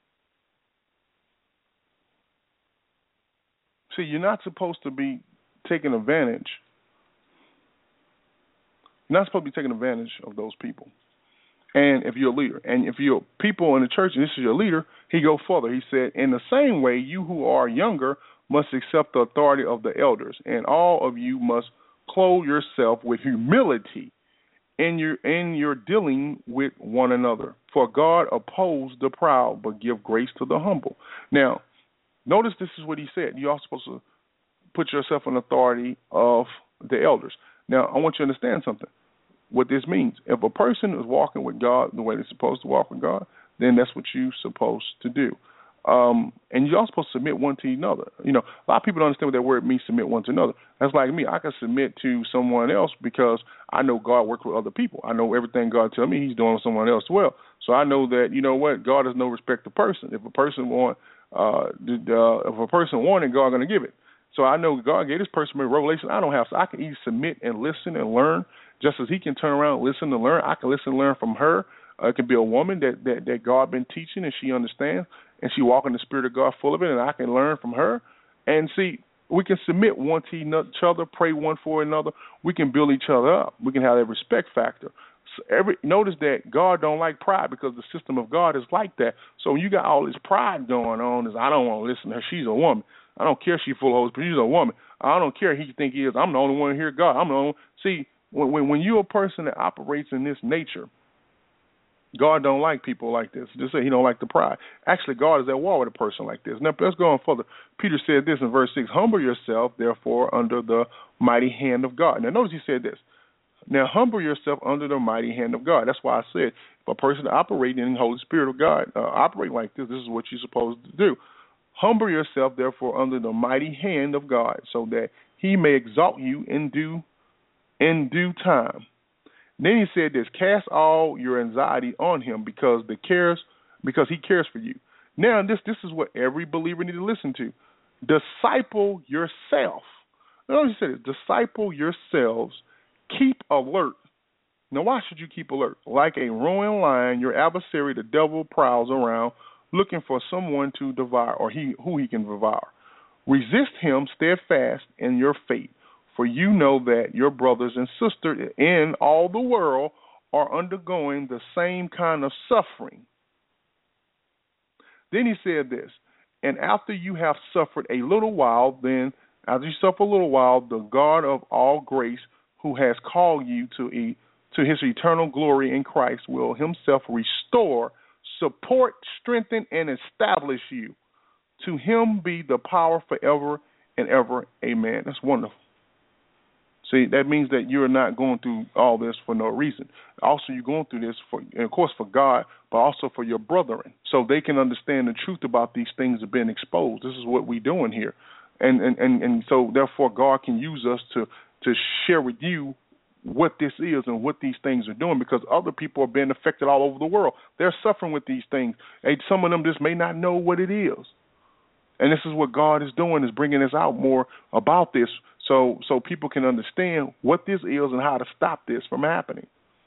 [SPEAKER 2] See, you're not supposed to be taking advantage. You're not supposed to be taking advantage of those people. And if you're a leader, and if you're people in the church, and this is your leader, he go further. He said, in the same way, you who are younger must accept the authority of the elders, and all of you must clothe yourself with humility in your in your dealing with one another. For God opposes the proud, but give grace to the humble. Now, notice this is what he said. You're all supposed to put yourself in authority of the elders. Now, I want you to understand something. What this means, if a person is walking with God the way they're supposed to walk with God, then that's what you're supposed to do. Um, and you're all supposed to submit one to another. You know, a lot of people don't understand what that word means, submit one to another. That's like me. I can submit to someone else because I know God works with other people. I know everything God tells me he's doing with someone else as well. So I know that, you know what, God has no respect to person. If a person want, uh, did, uh, if a person wanted, God going to give it. So I know God gave this person a revelation I don't have. So I can either submit and listen and learn. Just as he can turn around, listen and learn, I can listen and learn from her. Uh, it could be a woman that, that, that God been teaching and she understands, and she walk in the Spirit of God full of it, and I can learn from her. And see, we can submit one to each other, pray one for another. We can build each other up. We can have that respect factor. So every notice that God don't like pride because the system of God is like that. So when you got all this pride going on, is I don't want to listen to her. She's a woman. I don't care if she's full of hoes, but she's a woman. I don't care he think he is. I'm the only one here, God. I'm the only one. See, When, when when you're a person that operates in this nature, God don't like people like this. Just say he don't like the pride. Actually, God is at war with a person like this. Now, let's go on further. Peter said this in verse six, humble yourself, therefore, under the mighty hand of God. Now, notice he said this. Now, humble yourself under the mighty hand of God. That's why I said, if a person operating in the Holy Spirit of God, uh, operating like this, this is what you're supposed to do. Humble yourself, therefore, under the mighty hand of God, so that he may exalt you in due, in due time. Then he said this, cast all your anxiety on him because the cares because he cares for you. Now this this is what every believer needs to listen to. Disciple yourself. Notice he said it, disciple yourselves, keep alert. Now why should you keep alert? Like a roaring lion, your adversary, the devil, prowls around looking for someone to devour or he who he can devour. Resist him steadfast in your faith. For you know that your brothers and sisters in all the world are undergoing the same kind of suffering. Then he said this, and after you have suffered a little while, then after you suffer a little while, the God of all grace, who has called you to e- to his eternal glory in Christ, will himself restore, support, strengthen, and establish you. To him be the power forever and ever. Amen. That's wonderful. See, that means that you're not going through all this for no reason. Also, you're going through this, for, of course, for God, but also for your brethren, so they can understand the truth about these things that have been exposed. This is what we're doing here. And, and, and, and so, therefore, God can use us to, to share with you what this is and what these things are doing, because other people are being affected all over the world. They're suffering with these things. And some of them just may not know what it is. And this is what God is doing, is bringing us out more about this, so so people can understand what this is and how to stop this from happening.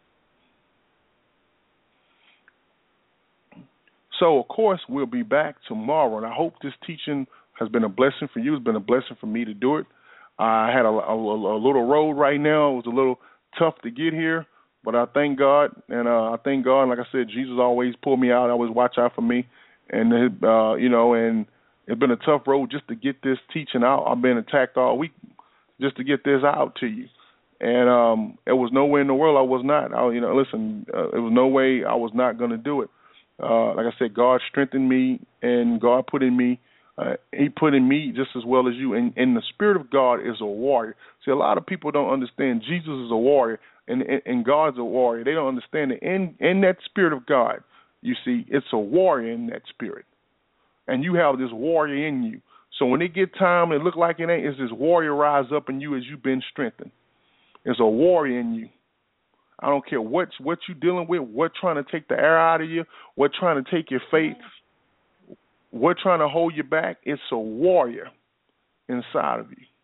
[SPEAKER 2] So, of course, we'll be back tomorrow, and I hope this teaching has been a blessing for you. It's been a blessing for me to do it. I had a, a, a little road right now. It was a little tough to get here, but I thank God, and uh, I thank God. And like I said, Jesus always pulled me out, always watch out for me, and uh, you know, and it's been a tough road just to get this teaching out. I've been attacked all week just to get this out to you. And um, it was no way in the world I was not. I, you know, listen, uh, it was no way I was not going to do it. Uh, like I said, God strengthened me, and God put in me, uh, he put in me just as well as you. And, and the Spirit of God is a warrior. See, a lot of people don't understand Jesus is a warrior, and, and, and God's a warrior. They don't understand it. In, in that Spirit of God, you see, it's a warrior in that Spirit. And you have this warrior in you. So when it get time and it look like it ain't, it's this warrior rise up in you as you've been strengthened. There's a warrior in you. I don't care what what you're dealing with, what trying to take the air out of you, what trying to take your faith, what trying to hold you back. It's a warrior inside of you.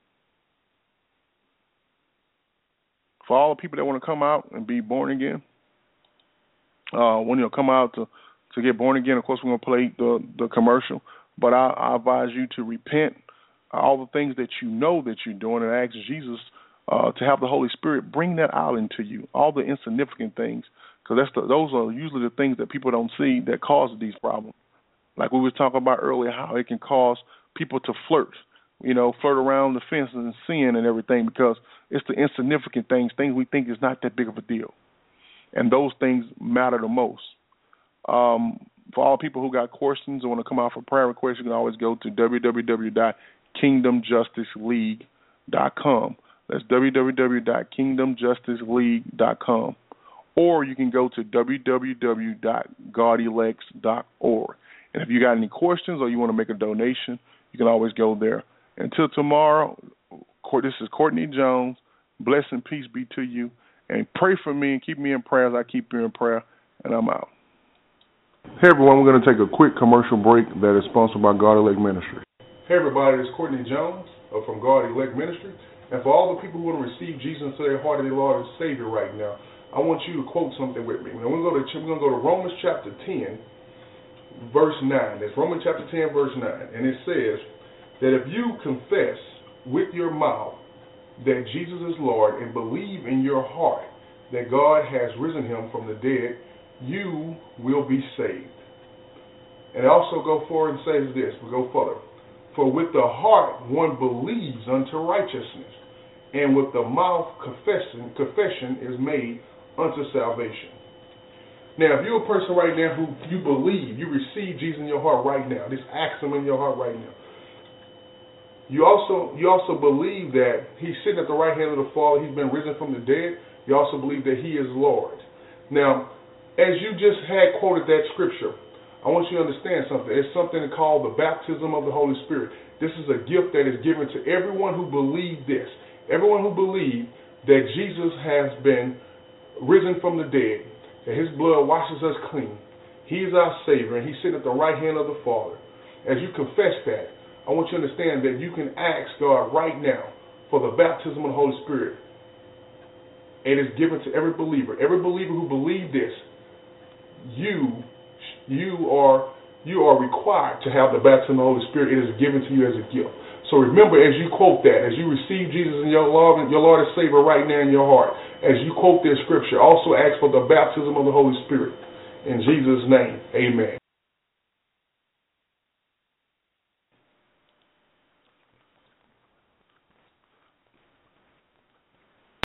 [SPEAKER 2] For all the people that want to come out and be born again, uh, when you'll come out to To get born again, of course, we're going to play the, the commercial, but I, I advise you to repent all the things that you know that you're doing and ask Jesus uh, to have the Holy Spirit bring that out into you, all the insignificant things, because that's the, those are usually the things that people don't see that cause these problems. Like we were talking about earlier, how it can cause people to flirt, you know, flirt around the fence and sin and everything, because it's the insignificant things, things we think is not that big of a deal, and those things matter the most. Um, for all people who got questions or want to come out for prayer requests, you can always go to w w w dot kingdom justice league dot com. That's w w w dot kingdom justice league dot com. Or you can go to w w w dot god elects dot org. And if you got any questions or you want to make a donation, you can always go there. Until tomorrow, this is Courtney Jones. Bless and peace be to you. And pray for me and keep me in prayer as I keep you in prayer. And I'm out. Hey everyone, we're going to take a quick commercial break that is sponsored by God Elect Ministry. Hey everybody, it's Courtney Jones from God Elect Ministry. And for all the people who want to receive Jesus into their heart and their Lord and Savior right now, I want you to quote something with me. We're going to go to, we're going to, go to Romans chapter ten, verse nine. That's Romans chapter ten, verse nine. And it says that if you confess with your mouth that Jesus is Lord and believe in your heart that God has risen him from the dead, you will be saved. And also go forward and says this, we go further. For with the heart one believes unto righteousness, and with the mouth confession, confession is made unto salvation. Now, if you're a person right now who you believe, you receive Jesus in your heart right now, just ask him in your heart right now. You also you also believe that he's sitting at the right hand of the Father, he's been risen from the dead. You also believe that he is Lord. Now, as you just had quoted that scripture, I want you to understand something. It's something called the baptism of the Holy Spirit. This is a gift that is given to everyone who believes this. Everyone who believes that Jesus has been risen from the dead, that his blood washes us clean. He is our Savior, and he's sitting at the right hand of the Father. As you confess that, I want you to understand that you can ask God right now for the baptism of the Holy Spirit. It is given to every believer. Every believer who believes this, you you are you are required to have the baptism of the Holy Spirit. It is given to you as a gift. So remember, as you quote that, as you receive Jesus in your Lord, your Lord and Savior right now in your heart, as you quote this scripture, also ask for the baptism of the Holy Spirit. In Jesus' name, amen.